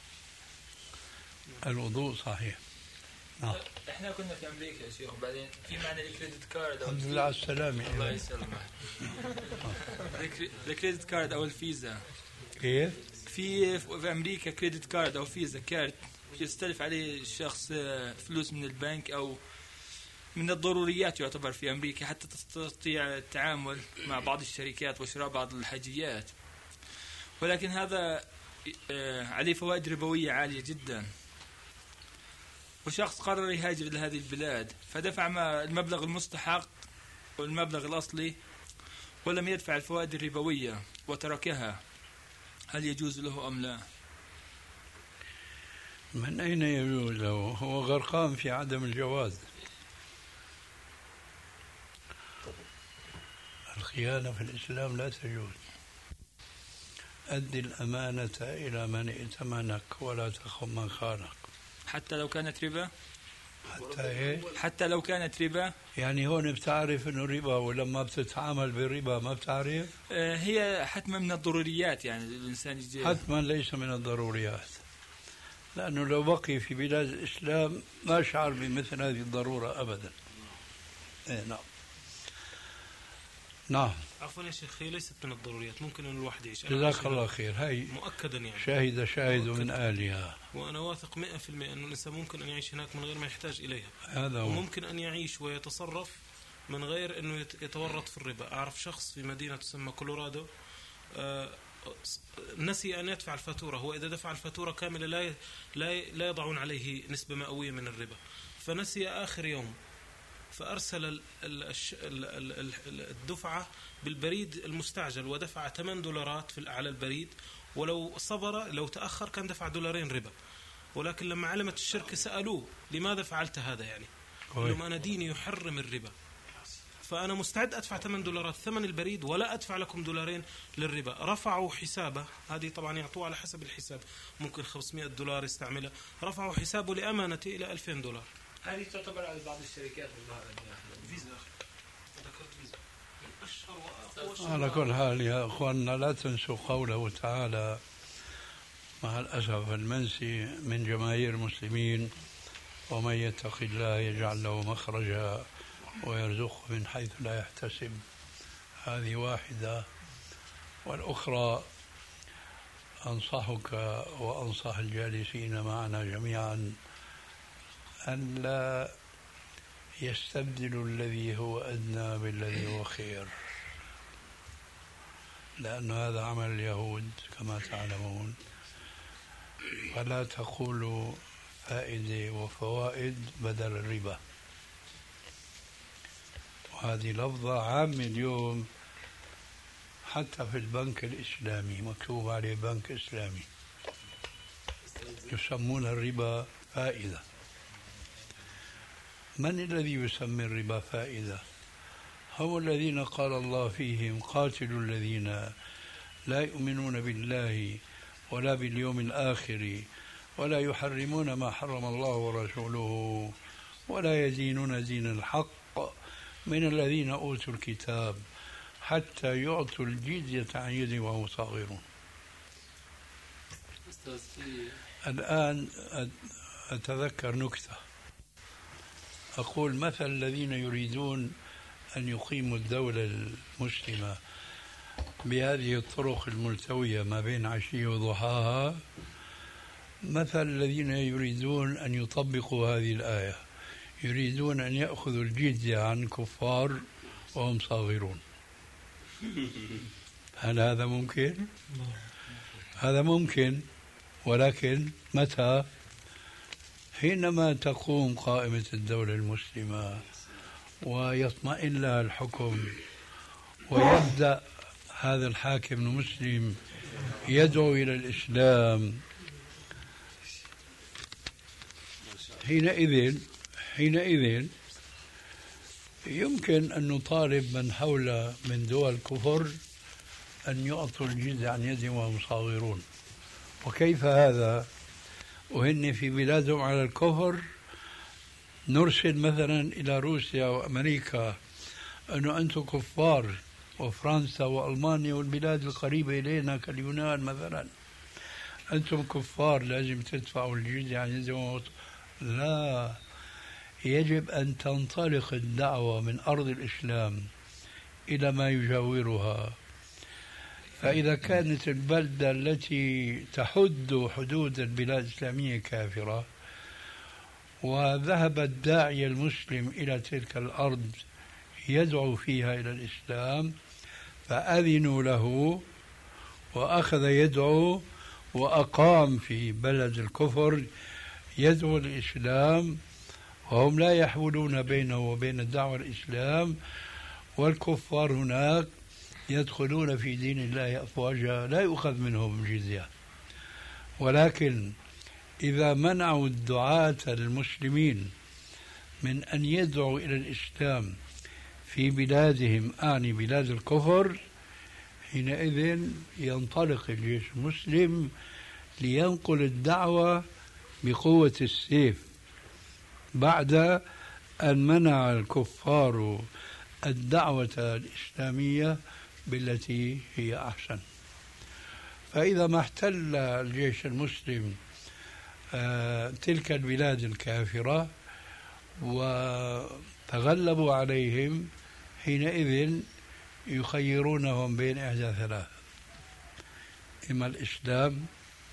S4: الوضوء صحيح.
S3: نعم. احنا كنا في امريكا يا شيخ، وبعدين في معنى الكريدت كارد.
S4: الحمد لله على السلامة.
S3: الله يسلمك. الكريدت كارد او الفيزا.
S4: كيف؟
S3: في في امريكا كريدت كارد او فيزا كارد يستلف عليه الشخص فلوس من البنك او من الضروريات يعتبر في امريكا حتى تستطيع التعامل مع بعض الشركات وشراء بعض الحاجيات، ولكن هذا عليه فوائد ربوية عالية جدا. وشخص قرر يهاجر لهذه البلاد فدفع ما المبلغ المستحق والمبلغ الأصلي ولم يدفع الفوائد الربوية وتركها، هل يجوز له أم لا؟
S4: من أين يجوز له؟ هو غرقان في عدم الجواز. الخيانة في الإسلام لا تجوز. أدي الأمانة إلى من ائتمنك ولا تخن من خانك.
S3: حتى لو كانت ربا؟
S4: حتى إيه؟
S3: حتى لو كانت ربا؟
S4: يعني هون بتعرف إنه ربا، ولما بتتعامل بالربا ما بتعرف؟
S3: آه هي حتما من الضروريات، يعني الإنسان يجي.
S4: حتما ليس من الضروريات، لأنه لو بقي في بلاد الإسلام ما شعر بمثل هذه الضرورة أبدا. إيه نعم. نعم.
S9: عفوا يا شيخ، هي ليست من الضروريات، ممكن أن الواحد يعيش.
S4: جزاك الله خير. هاي
S9: مؤكدا يعني
S4: شاهد شاهد
S9: مؤكد.
S4: من آلها.
S9: وأنا واثق مئة في المئة أن الإنسان ممكن أن يعيش هناك من غير ما يحتاج إليها.
S4: هذا هو.
S9: وممكن أن يعيش ويتصرف من غير أنه يتورط في الربا. أعرف شخص في مدينة تسمى كولورادو آه نسي أن يدفع الفاتورة. هو إذا دفع الفاتورة كاملة لا لا لا يضعون عليه نسبة مئوية من الربا، فنسي آخر يوم فأرسل الدفعة بالبريد المستعجل ودفع ثمانية دولارات في على البريد، ولو صبر لو تأخر كان دفع دولارين ربا. ولكن لما علمت الشركة سألوه لماذا فعلت هذا، يعني قال لهم أنا ديني يحرم الربا، فأنا مستعد أدفع ثمانية دولارات ثمن البريد ولا أدفع لكم دولارين للربا. رفعوا حسابه، هذه طبعا يعطوه على حسب الحساب، ممكن خمسمائة دولار يستعملها، رفعوا حسابه لأمانته إلى ألفين دولار.
S3: هذه تعتبر على بعض الشركات
S9: فيزا. ذكرت فيزا.
S4: على كل حال يا أخواننا لا تنسوا قوله تعالى مع الأسف المنسي من جماهير المسلمين: ومن يتق الله يجعل له مخرجا ويرزقه من حيث لا يحتسب. هذه واحدة. والأخرى أنصحك وأنصح الجالسين معنا جميعا أن لا يستبدل الذي هو أدنى بالذي هو خير، لأن هذا عمل اليهود كما تعلمون. فلا تقولوا فائدة وفوائد بدل الربا. وهذه لفظة عامة اليوم حتى في البنك الإسلامي، مكتوب عليه بنك إسلامي، يسمون الربا فائدة. من الذي يسمي الربا فائدة؟ هم الذين قال الله فيهم: قاتلوا الذين لا يؤمنون بالله ولا باليوم الآخر ولا يحرمون ما حرم الله ورسوله ولا يدينون دين الحق من الذين أوتوا الكتاب حتى يعطوا الجزية عن يد وهم صاغرون. الآن أتذكر نكتة، أقول مثل الذين يريدون أن يقيموا الدولة المسلمة بهذه الطرق الملتوية ما بين عشية وضحاها مثل الذين يريدون أن يطبقوا هذه الآية، يريدون أن يأخذوا الجزية عن كفار وهم صاغرون. هل هذا ممكن؟ هذا ممكن، ولكن متى؟ حينما تقوم قائمة الدولة المسلمة ويطمئن لها الحكم ويبدأ هذا الحاكم المسلم يدعو إلى الإسلام، حينئذ حينئذ يمكن أن نطالب من حول من دول الكفر أن يعطوا الجزية عن يدهم وهم صاغرون. وكيف هذا وهن في بلادهم على الكفر؟ نرسل مثلا إلى روسيا وأمريكا أنه أنتم كفار، وفرنسا وألمانيا والبلاد القريبة إلينا كاليونان مثلا، أنتم كفار لازم تدفعوا الجزية عن يدهم. لا، يجب أن تنطلق الدعوة من أرض الإسلام إلى ما يجاورها. فإذا كانت البلدة التي تحد حدود البلاد الإسلامية كافرة وذهب الداعية المسلم إلى تلك الأرض يدعو فيها إلى الإسلام فأذنوا له وأخذ يدعو وأقام في بلد الكفر يدعو الإسلام، وهم لا يحولون بينه وبين الدعوة الإسلام، والكفار هناك يدخلون في دين الله أفواجا لا يؤخذ منهم جزية. ولكن إذا منعوا الدعاة المسلمين من أن يدعوا إلى الإسلام في بلادهم، أعني بلاد الكفر، حينئذ ينطلق الجيش المسلم لينقل الدعوة بقوة السيف بعد أن منع الكفار الدعوة الإسلامية بالتي هي أحسن. فإذا ما احتل الجيش المسلم آه تلك البلاد الكافرة وتغلبوا عليهم، حينئذ يخيرونهم بين إحدى ثلاث: إما الإسلام،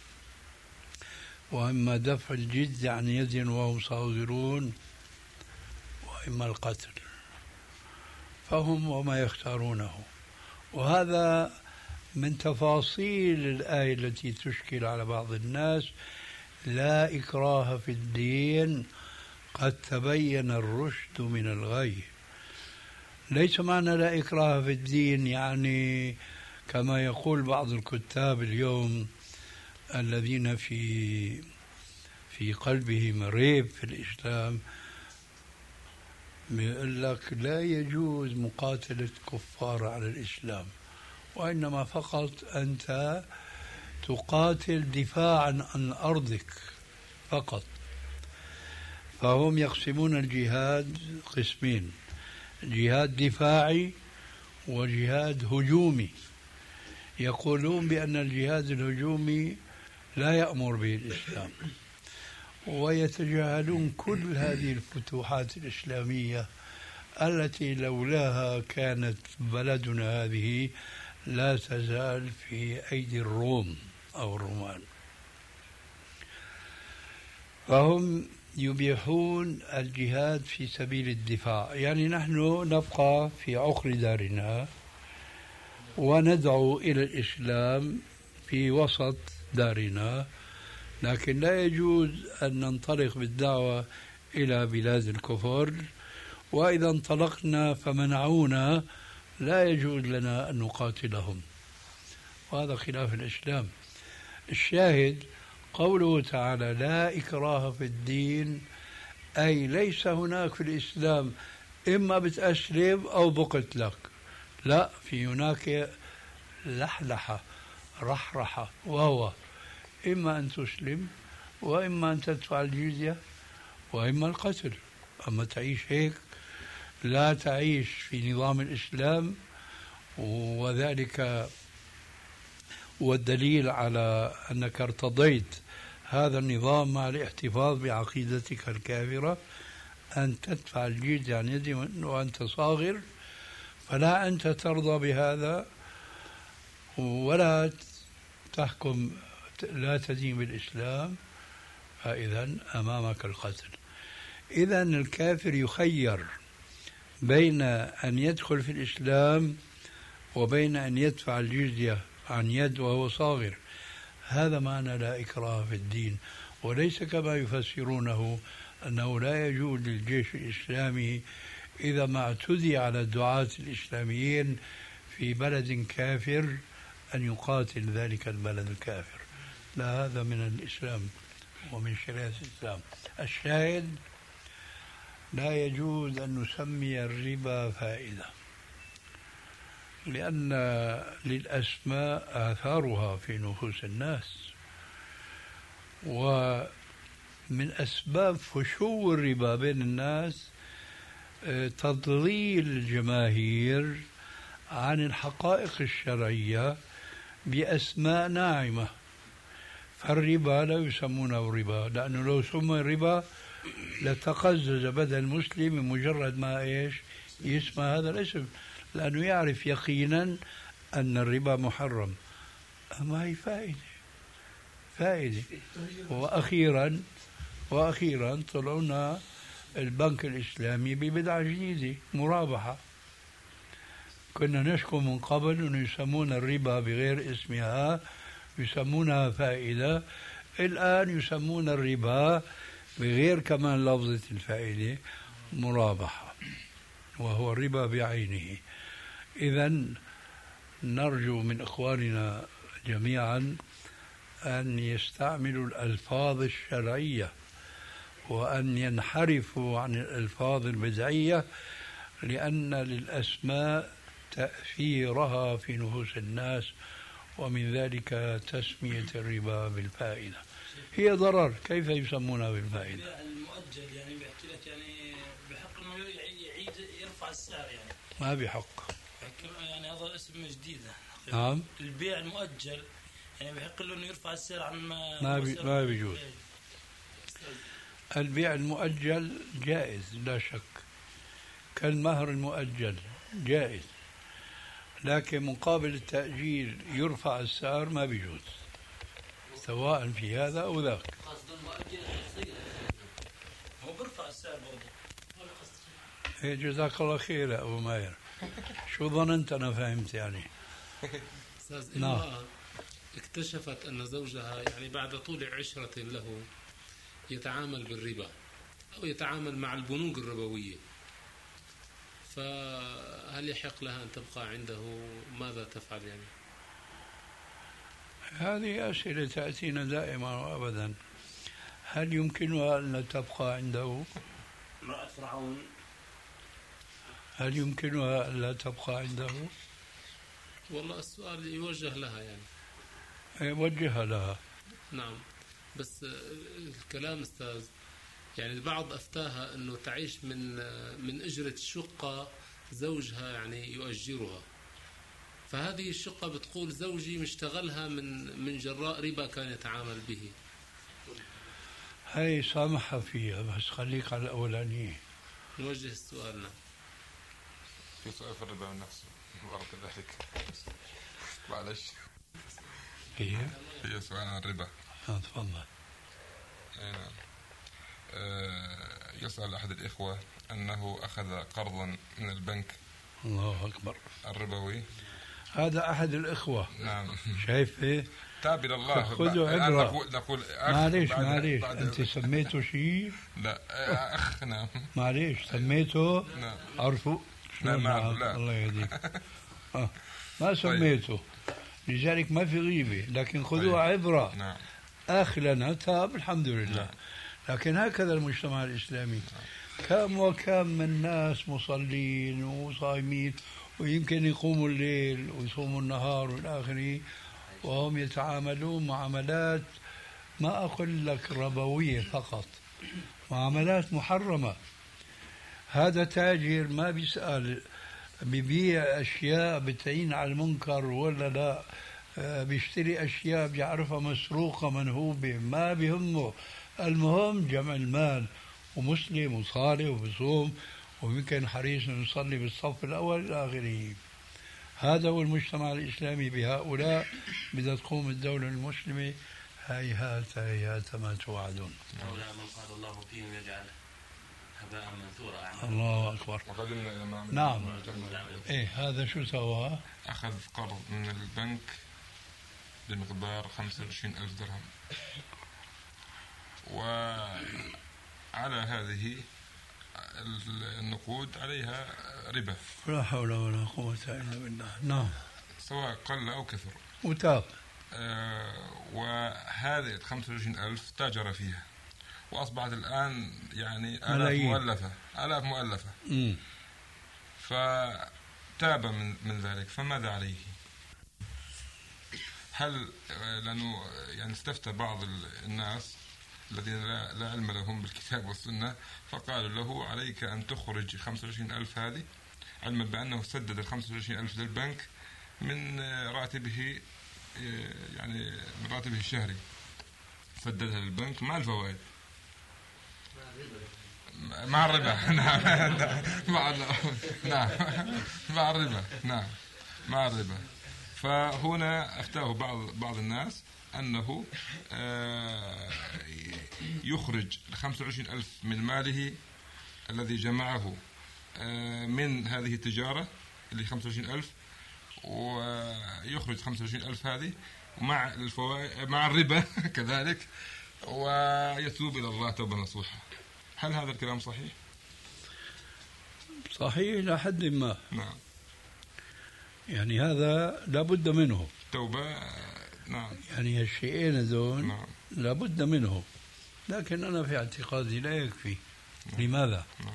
S4: وإما دفع الجزية عن يد وهم صاغرون، وإما القتل. فهم وما يختارونه. وهذا من تفاصيل الآية التي تشكل على بعض الناس: لا إكراه في الدين قد تبين الرشد من الغي. ليس معنى لا إكراه في الدين يعني كما يقول بعض الكتاب اليوم الذين في في قلبهم ريب في الإسلام، يقول لك لا يجوز مقاتلة كفار على الإسلام، وإنما فقط أنت تقاتل دفاعا عن أرضك فقط. فهم يقسمون الجهاد قسمين: جهاد دفاعي وجهاد هجومي. يقولون بأن الجهاد الهجومي لا يأمر به الإسلام، ويتجاهلون كل هذه الفتوحات الإسلامية التي لولاها كانت بلدنا هذه لا تزال في أيدي الروم أو الرومان. فهم يبيحون الجهاد في سبيل الدفاع، يعني نحن نبقى في عقر دارنا وندعو إلى الإسلام في وسط دارنا، لكن لا يجوز أن ننطلق بالدعوة إلى بلاد الكفر، وإذا انطلقنا فمنعونا لا يجوز لنا أن نقاتلهم، وهذا خلاف الإسلام. الشاهد قوله تعالى: لا إكراه في الدين، أي ليس هناك في الإسلام إما بتأسلم أو بقتلك، لا، في هناك لحلحة رحرحة، وهو إما أن تسلم وإما أن تدفع الجزية وإما القتل. أما تعيش هيك لا تعيش في نظام الإسلام، وذلك والدليل على أنك ارتضيت هذا النظام مع الاحتفاظ بعقيدتك الكافرة أن تدفع الجزية عن يد وأنت صاغر، فلا أنت ترضى بهذا ولا تحكم، لا تدين بالإسلام، فإذا أمامك القتل. إذا الكافر يخير بين أن يدخل في الإسلام وبين أن يدفع الجزية عن يد وهو صاغر. هذا معنى لا إكراه في الدين، وليس كما يفسرونه أنه لا يجوز للجيش الإسلامي إذا ما اعتدي على الدعاة الإسلاميين في بلد كافر أن يقاتل ذلك البلد الكافر. لا، هذا من الإسلام ومن شريعة الإسلام. الشاهد لا يجوز أن نسمي الربا فائدة، لأن للأسماء آثارها في نفوس الناس، ومن أسباب فشو الربا بين الناس تضليل الجماهير عن الحقائق الشرعية بأسماء ناعمة. فالربا لا يسمونه ربا، لأنه لو سمي ربا لتقزز بدن المسلم مجرد ما إيش يسمى هذا الاسم، لأنه يعرف يقينا أن الربا محرم. أما هي فائدة فائدة وأخيرا وأخيرا طلعنا البنك الإسلامي ببدعة جديدة، مرابحة. كنا نشكو من قبل أنه يسمون الربا بغير اسمها، يسمونها فائدة. الآن يسمون الربا بغير كمان لفظة الفائدة، مرابحة، وهو الربا بعينه. إذن نرجو من إخواننا جميعا أن يستعملوا الألفاظ الشرعية وأن ينحرفوا عن الألفاظ البدعية، لأن للأسماء تأثيرها في نفوس الناس، ومن ذلك تسمية الربا بالفائدة. هي ضرر، كيف يسمونها بالفائدة؟
S10: المؤجل يعني بيحكي لك يعني بحق انه يعيد يرفع السعر، يعني
S4: ما بحق،
S10: يعني هذا اسم جديد.
S4: نعم،
S10: البيع المؤجل يعني بحق له انه يرفع السعر عن ما
S4: ما بي ما بيجوز. البيع المؤجل جائز لا شك، كالمهر المؤجل جائز، لكن مقابل التأجيل يرفع السعر ما بيجوز، سواء في هذا أو ذاك.
S10: هو برفع السعر برضه.
S4: إيه، جزاك الله خير يا أبو ماير. شو ظننت أنا فهمت يعني؟
S5: أستاذ، امرأة اكتشفت أن زوجها يعني بعد طول عشرة له يتعامل بالربا أو يتعامل مع البنوك الربوية، فهل يحق لها أن تبقى عنده؟ ماذا تفعل يعني؟
S4: هذه أسئلة تأتينا دائما وأبدا. هل يمكنها أن تبقى عنده؟
S10: امرأة فرعون
S4: هل يمكنها أن لا تبقى عنده؟
S5: والله السؤال يوجه لها يعني.
S4: وجهها لها.
S5: نعم، بس الكلام أستاذ يعني البعض أفتاها أنه تعيش من من أجرة شقة زوجها يعني يؤجرها، فهذه الشقة بتقول زوجي مشتغلها من من جراء ربا كان يتعامل به.
S4: هاي سامحة فيها، بس خليك على الأولانية.
S5: نوجه السؤالنا.
S7: في سؤال في الربا من نفسه بارك الله فيك. معلش.
S4: هي
S7: هي سؤال عن الربا.
S4: آه، تفضل.
S7: نعم. أه يسأل أحد الإخوة أنه أخذ قرضا من البنك.
S4: الله أكبر.
S7: الربوي.
S4: هذا أحد الإخوة.
S7: نعم.
S4: شايف إيه؟
S7: تاب إلى الله.
S4: خذوا عبرة.
S7: نقول نقول
S4: معليش معليش أنت سميته شيء؟
S7: لا أخ. نعم.
S4: معليش سميته؟
S7: نعم.
S4: عرفوا؟
S7: نعم نعم. لا.
S4: الله يهديك. آه. ما سميته، لذلك ما في غيبة، لكن خذوها عبرة.
S7: نعم.
S4: أخ لنا تاب الحمد لله.
S7: نعم.
S4: لكن هكذا المجتمع الإسلامي. كم وكم من ناس مصلين وصايمين ويمكن يقوموا الليل ويصوموا النهار والآخرين، وهم يتعاملون معاملات ما أقول لك ربوية فقط، معاملات محرمة. هذا تاجر ما بيسأل بيبيع أشياء بتعين على المنكر ولا لا، بيشتري أشياء بيعرفها مسروقة منهوبة، ما بيهمه، المهم جمع المال، ومسلم وصالح وبصوم ويمكن حريص أن يصلي بالصف الأول إلى آخره. هذا هو المجتمع الإسلامي. بهؤلاء بدها تقوم الدولة المسلمة. هيهات هيهات ما توعدون.
S6: هؤلاء من قال الله فيهم يجعل هباء منثورا أعمال.
S4: الله أكبر.
S7: وقدمنا إلى ما
S4: نعم. إيه هذا شو سوى؟
S7: أخذ قرض من البنك بمقدار خمسة وعشرين ألف درهم، وعلى هذه النقود عليها ربا.
S4: لا حول ولا قوة إلا بالله. نعم.
S7: سواء قل أو كثر.
S4: وتاب.
S7: آه وهذه خمسة وعشرين ألف تاجر فيها، وأصبحت الآن يعني آلاف مؤلفة آلاف مؤلفة.
S4: م.
S7: فتاب من من ذلك، فماذا عليه؟ هل لأنه يعني استفتى بعض الناس الذين لا, لا علم لهم بالكتاب والسنة، فقالوا له عليك أن تخرج خمسة وعشرين ألف هذه، علما بأنه سدد ال خمسة وعشرين ألف للبنك من راتبه، يعني من راتبه الشهري سددها للبنك مع الفوائد مع الربا. نعم مع نعم مع الربا نعم مع الربا. فهنا افتاه بعض بعض الناس أنه يخرج خمسة وعشرين ألف من ماله الذي جمعه من هذه التجارة اللي خمسة وعشرين ألف، ويخرج خمسة وعشرين ألف هذه مع الفوائد مع الربا كذلك، ويتوب إلى الله توبة نصوحة. هل هذا الكلام صحيح؟
S4: صحيح إلى حد ما.
S7: نعم.
S4: يعني هذا لابد منه
S7: توبة. نعم.
S4: يعني هالشيئين هذول
S7: نعم.
S4: لابد منه، لكن أنا في اعتقادي لا يكفي. نعم. لماذا؟
S7: نعم.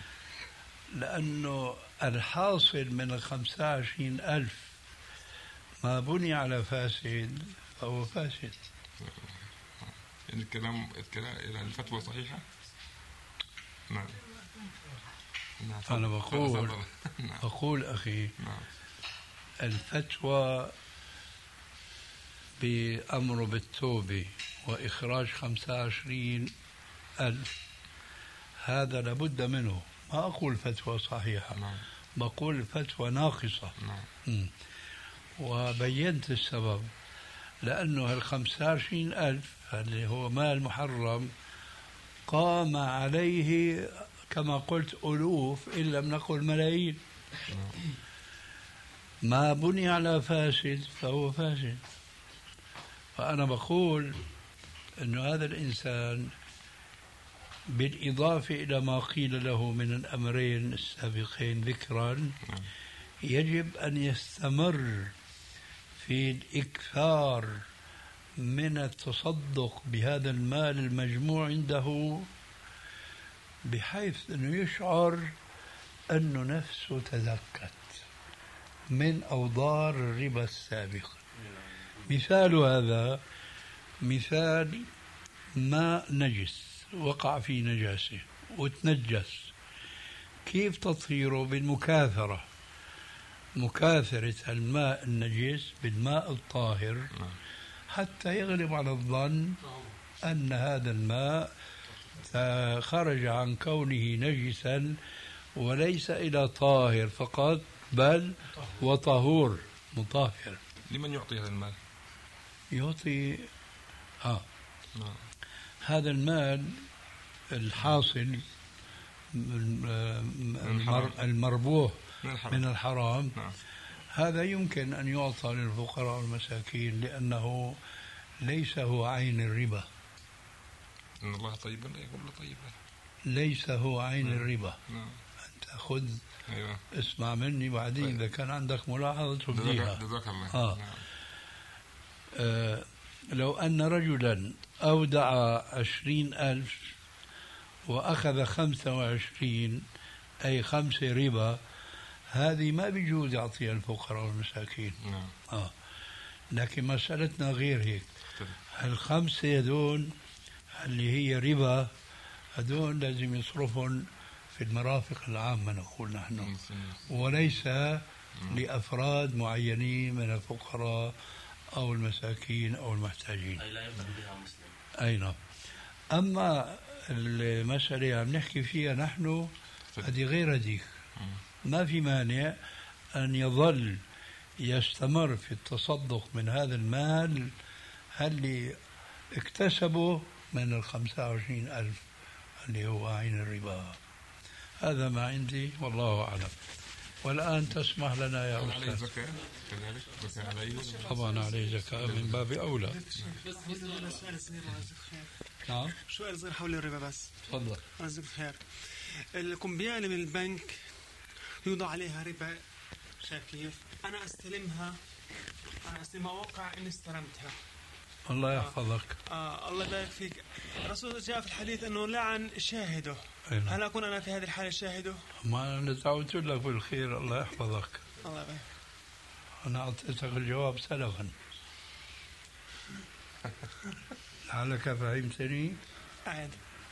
S4: لأنه الحاصل من الخمسة وعشرين ألف ما بني على فاسد فهو فاسد.
S7: يعني الكلام الكلام الفتوى صحيحة؟ نعم.
S4: نعم. أنا بقول نعم. أقول أخي
S7: نعم.
S4: الفتوى بأمر بالتوبة وإخراج خمسة وعشرين ألف هذا لابد منه. ما أقول فتوى صحيحة.
S7: نعم.
S4: بقول فتوى ناقصة.
S7: نعم.
S4: وبينت السبب، لأنه الخمسة وعشرين ألف اللي هو مال محرم قام عليه كما قلت ألوف إن لم نقل ملايين.
S7: نعم.
S4: ما بني على فاسد فهو فاسد. فأنا بقول أنه هذا الإنسان بالإضافة إلى ما قيل له من الأمرين السابقين ذكرا يجب أن يستمر في الإكثار من التصدق بهذا المال المجموع عنده، بحيث أنه يشعر أنه نفسه تزكت من أوضار الربا السابقة. مثال هذا مثال ماء نجس وقع في نجاسة وتنجس، كيف تطهيره؟ بالمكاثرة، مكاثرة الماء النجس بالماء الطاهر حتى يغلب على الظن أن هذا الماء خرج عن كونه نجسا وليس إلى طاهر فقط بل وطهور مطهر.
S7: لمن يعطي هذا المال؟
S4: يعطي آه.
S7: نعم.
S4: هذا المال الحاصل المربوح من الحرام
S7: نعم.
S4: هذا يمكن أن يعطى للفقراء والمساكين، لأنه ليس هو عين الربا.
S7: إن الله طيب لا يقبل طيبا.
S4: ليس هو عين نعم. الربا.
S7: نعم.
S4: أنت خذ
S7: أيوة.
S4: اسمع مني بعدين طيب. إذا كان عندك ملاحظة تبديها.
S7: جزاك الله.
S4: آه.
S7: نعم.
S4: آه لو أن رجلا أودع عشرين ألف وأخذ خمسة وعشرين أي خمسة ربا، هذه ما بيجوز يعطيها الفقراء والمساكين.
S7: نعم.
S4: آه. لكن مسألتنا غير هيك. الخمسة هذول اللي هي ربا، هذول لازم يصرفهم في المرافق العامة نقول نحن، وليس لأفراد معينين من الفقراء أو المساكين أو المحتاجين.
S6: أي لا ينبغي بها مسلم.
S4: أي نعم. أما المسألة عم نحكي فيها نحن هذه غير هذيك. ما في مانع أن يظل يستمر في التصدق من هذا المال اللي اكتسبه من الخمسة وعشرين ألف اللي هو عين الربا. هذا ما عندي والله أعلم. والآن تسمح لنا يا أستاذ.
S7: عليه زكاة كذلك؟ زكاة عليه؟
S4: طبعا عليه زكاة من باب أولى. نعم.
S11: سؤال صغير حول الربا بس.
S4: تفضل.
S11: جزاك خير. الكمبيالة من البنك يوضع عليها ربا، شايف كيف؟ أنا أستلمها أنا أستلمها أوقع إني استلمتها.
S4: الله يحفظك.
S11: آه الله يبارك فيك. الرسول جاء في الحديث أنه لعن شاهده.
S4: أينا.
S11: هل أكون أنا في هذه الحالة شاهده؟
S4: ما أنا دعوت لك بالخير، الله يحفظك.
S11: الله يبارك.
S4: أنا أعطيتك الجواب سلفا. لعلك فهمتني؟
S11: عاد.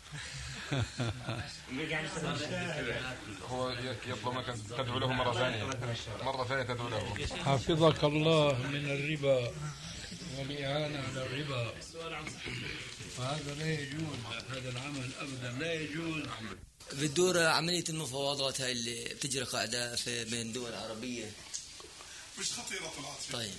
S7: هو يطلب منك تدعو له مرة ثانية، مرة ثانية تدعو له.
S4: حفظك الله من الربا والإعانة على الربا. وهذا لا يجوز، هذا العمل أبدا لا يجوز.
S12: بتدور عملية المفاوضات هاي اللي بتجري قاعدة في بين الدول العربية.
S13: مش خطيرة العاطفة.
S12: طيب.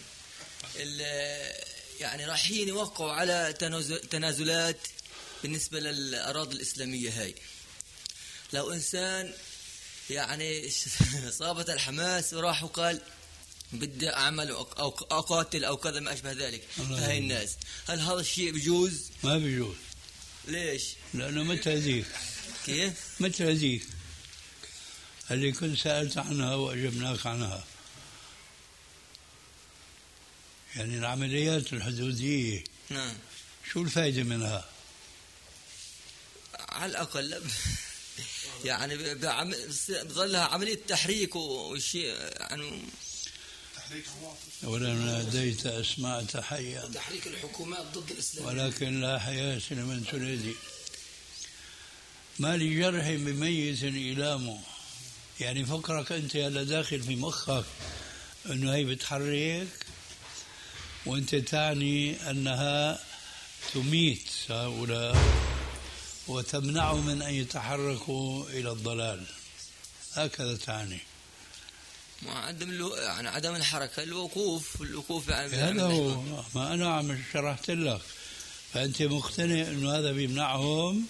S12: يعني رايحين يوقعوا على تنازلات بالنسبة للأراضي الإسلامية هاي. لو إنسان يعني صابت الحماس وراح وقال بدي أعمل أو أقاتل أو كذا ما أشبه ذلك فهي الناس، هل هذا الشيء بيجوز؟
S4: ما بيجوز.
S12: ليش؟
S4: لأنه مثل هذيك.
S12: كيف؟
S4: مثل هذيك اللي كنت سألت عنها وأجبناك عنها. يعني العمليات الحدودية
S12: نعم
S4: شو الفائدة منها؟
S12: على الأقل يعني بظلها عملية تحريك وشيء يعني
S4: ولا ناديت أسمعت حيا
S2: تحريك الحكومات ضد الإسلام،
S4: ولكن لا حياة لمن تنادي. ما لجرح بميت إلامه. يعني فكرك أنت هلا داخل في مخك أنه هي بتحرك وأنت تعني أنها تميت هؤلاء وتمنعهم من أن يتحركوا إلى الضلال، هكذا تعني.
S12: عدم يعني عدم الحركة، الوقوف الوقوف يعني
S4: هذا هو ما أنا عم شرحت لك. فأنت مقتنع إنه هذا بيمنعهم؟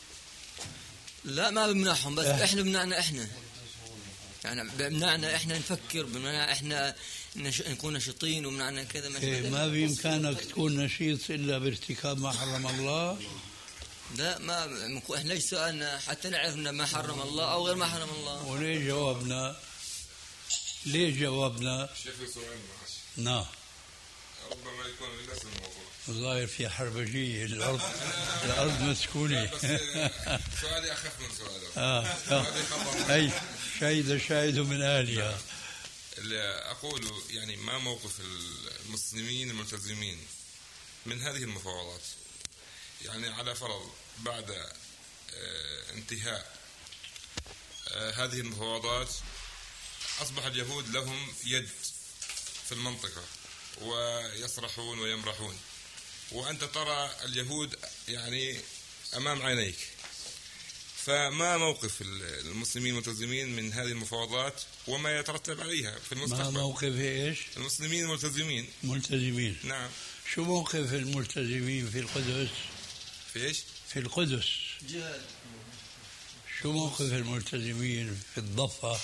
S12: لا ما بيمنعهم، بس
S4: اه.
S12: إحنا بمنعنا إحنا، يعني بمنعنا إحنا نفكر، بمنعنا إحنا نش... نكون نشيطين، ومنعنا كذا. ما,
S4: إيه ما بإمكانك تكون نشيط إلا بارتكاب ما حرم الله.
S12: لا ما إحنا ليش سؤالنا حتى نعرف ما حرم الله أو غير ما حرم الله.
S4: وليه جوابنا؟ ليه جوابنا؟ نعم
S7: ربما يكون لنفس الموضوع.
S4: الظاهر في حربجية. الأرض الأرض مسكونة.
S7: بس سؤالي أخف من سؤالك.
S4: آه. أي شاهد شاهد من أهلها.
S7: اللي أقول يعني ما موقف المسلمين الملتزمين من هذه المفاوضات؟ يعني على فرض بعد اه انتهاء اه هذه المفاوضات أصبح اليهود لهم يد في المنطقة ويصرحون ويمرحون، وأنت ترى اليهود يعني أمام عينيك، فما موقف المسلمين الملتزمين من هذه المفاوضات وما يترتب عليها في المستقبل؟
S4: ما موقف إيش؟
S7: المسلمين الملتزمين.
S4: ملتزمين.
S7: نعم.
S4: شو موقف الملتزمين في القدس؟
S7: في إيش؟
S4: في القدس.
S12: جهاد.
S4: شو موقف الملتزمين في الضفة؟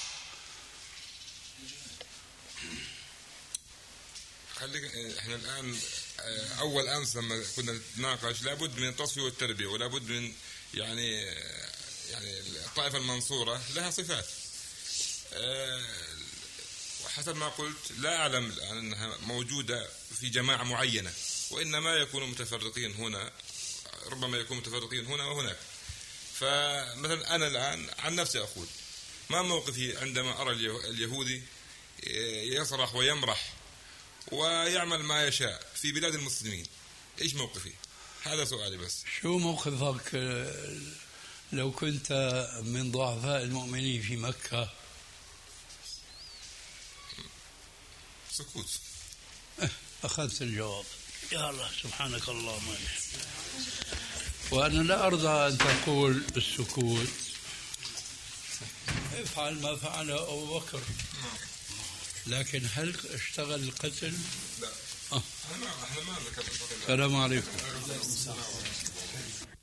S7: خليك احنا الآن أول أمس لما كنا نتناقش لابد من التصفية والتربية، ولابد من يعني يعني الطائفة المنصورة لها صفات. وحسب ما قلت لا أعلم الآن أنها موجودة في جماعة معينة، وإنما يكونوا متفرقين هنا، ربما يكونوا متفرقين هنا وهناك. فمثلا أنا الآن عن نفسي أقول ما موقفي عندما أرى اليهودي يصرح ويمرح ويعمل ما يشاء في بلاد المسلمين، إيش موقفي؟ هذا سؤالي بس.
S4: شو موقفك لو كنت من ضعفاء المؤمنين في مكة؟
S7: سكوت.
S4: أخذت الجواب. يا الله سبحانك اللهم. وأنا لا أرضى أن تقول بالسكوت افعل ما فعل أبو بكر، لكن هل اشتغل القتل؟
S7: لا.
S4: آه.
S7: احنا ما ذكرنا.
S4: السلام عليكم.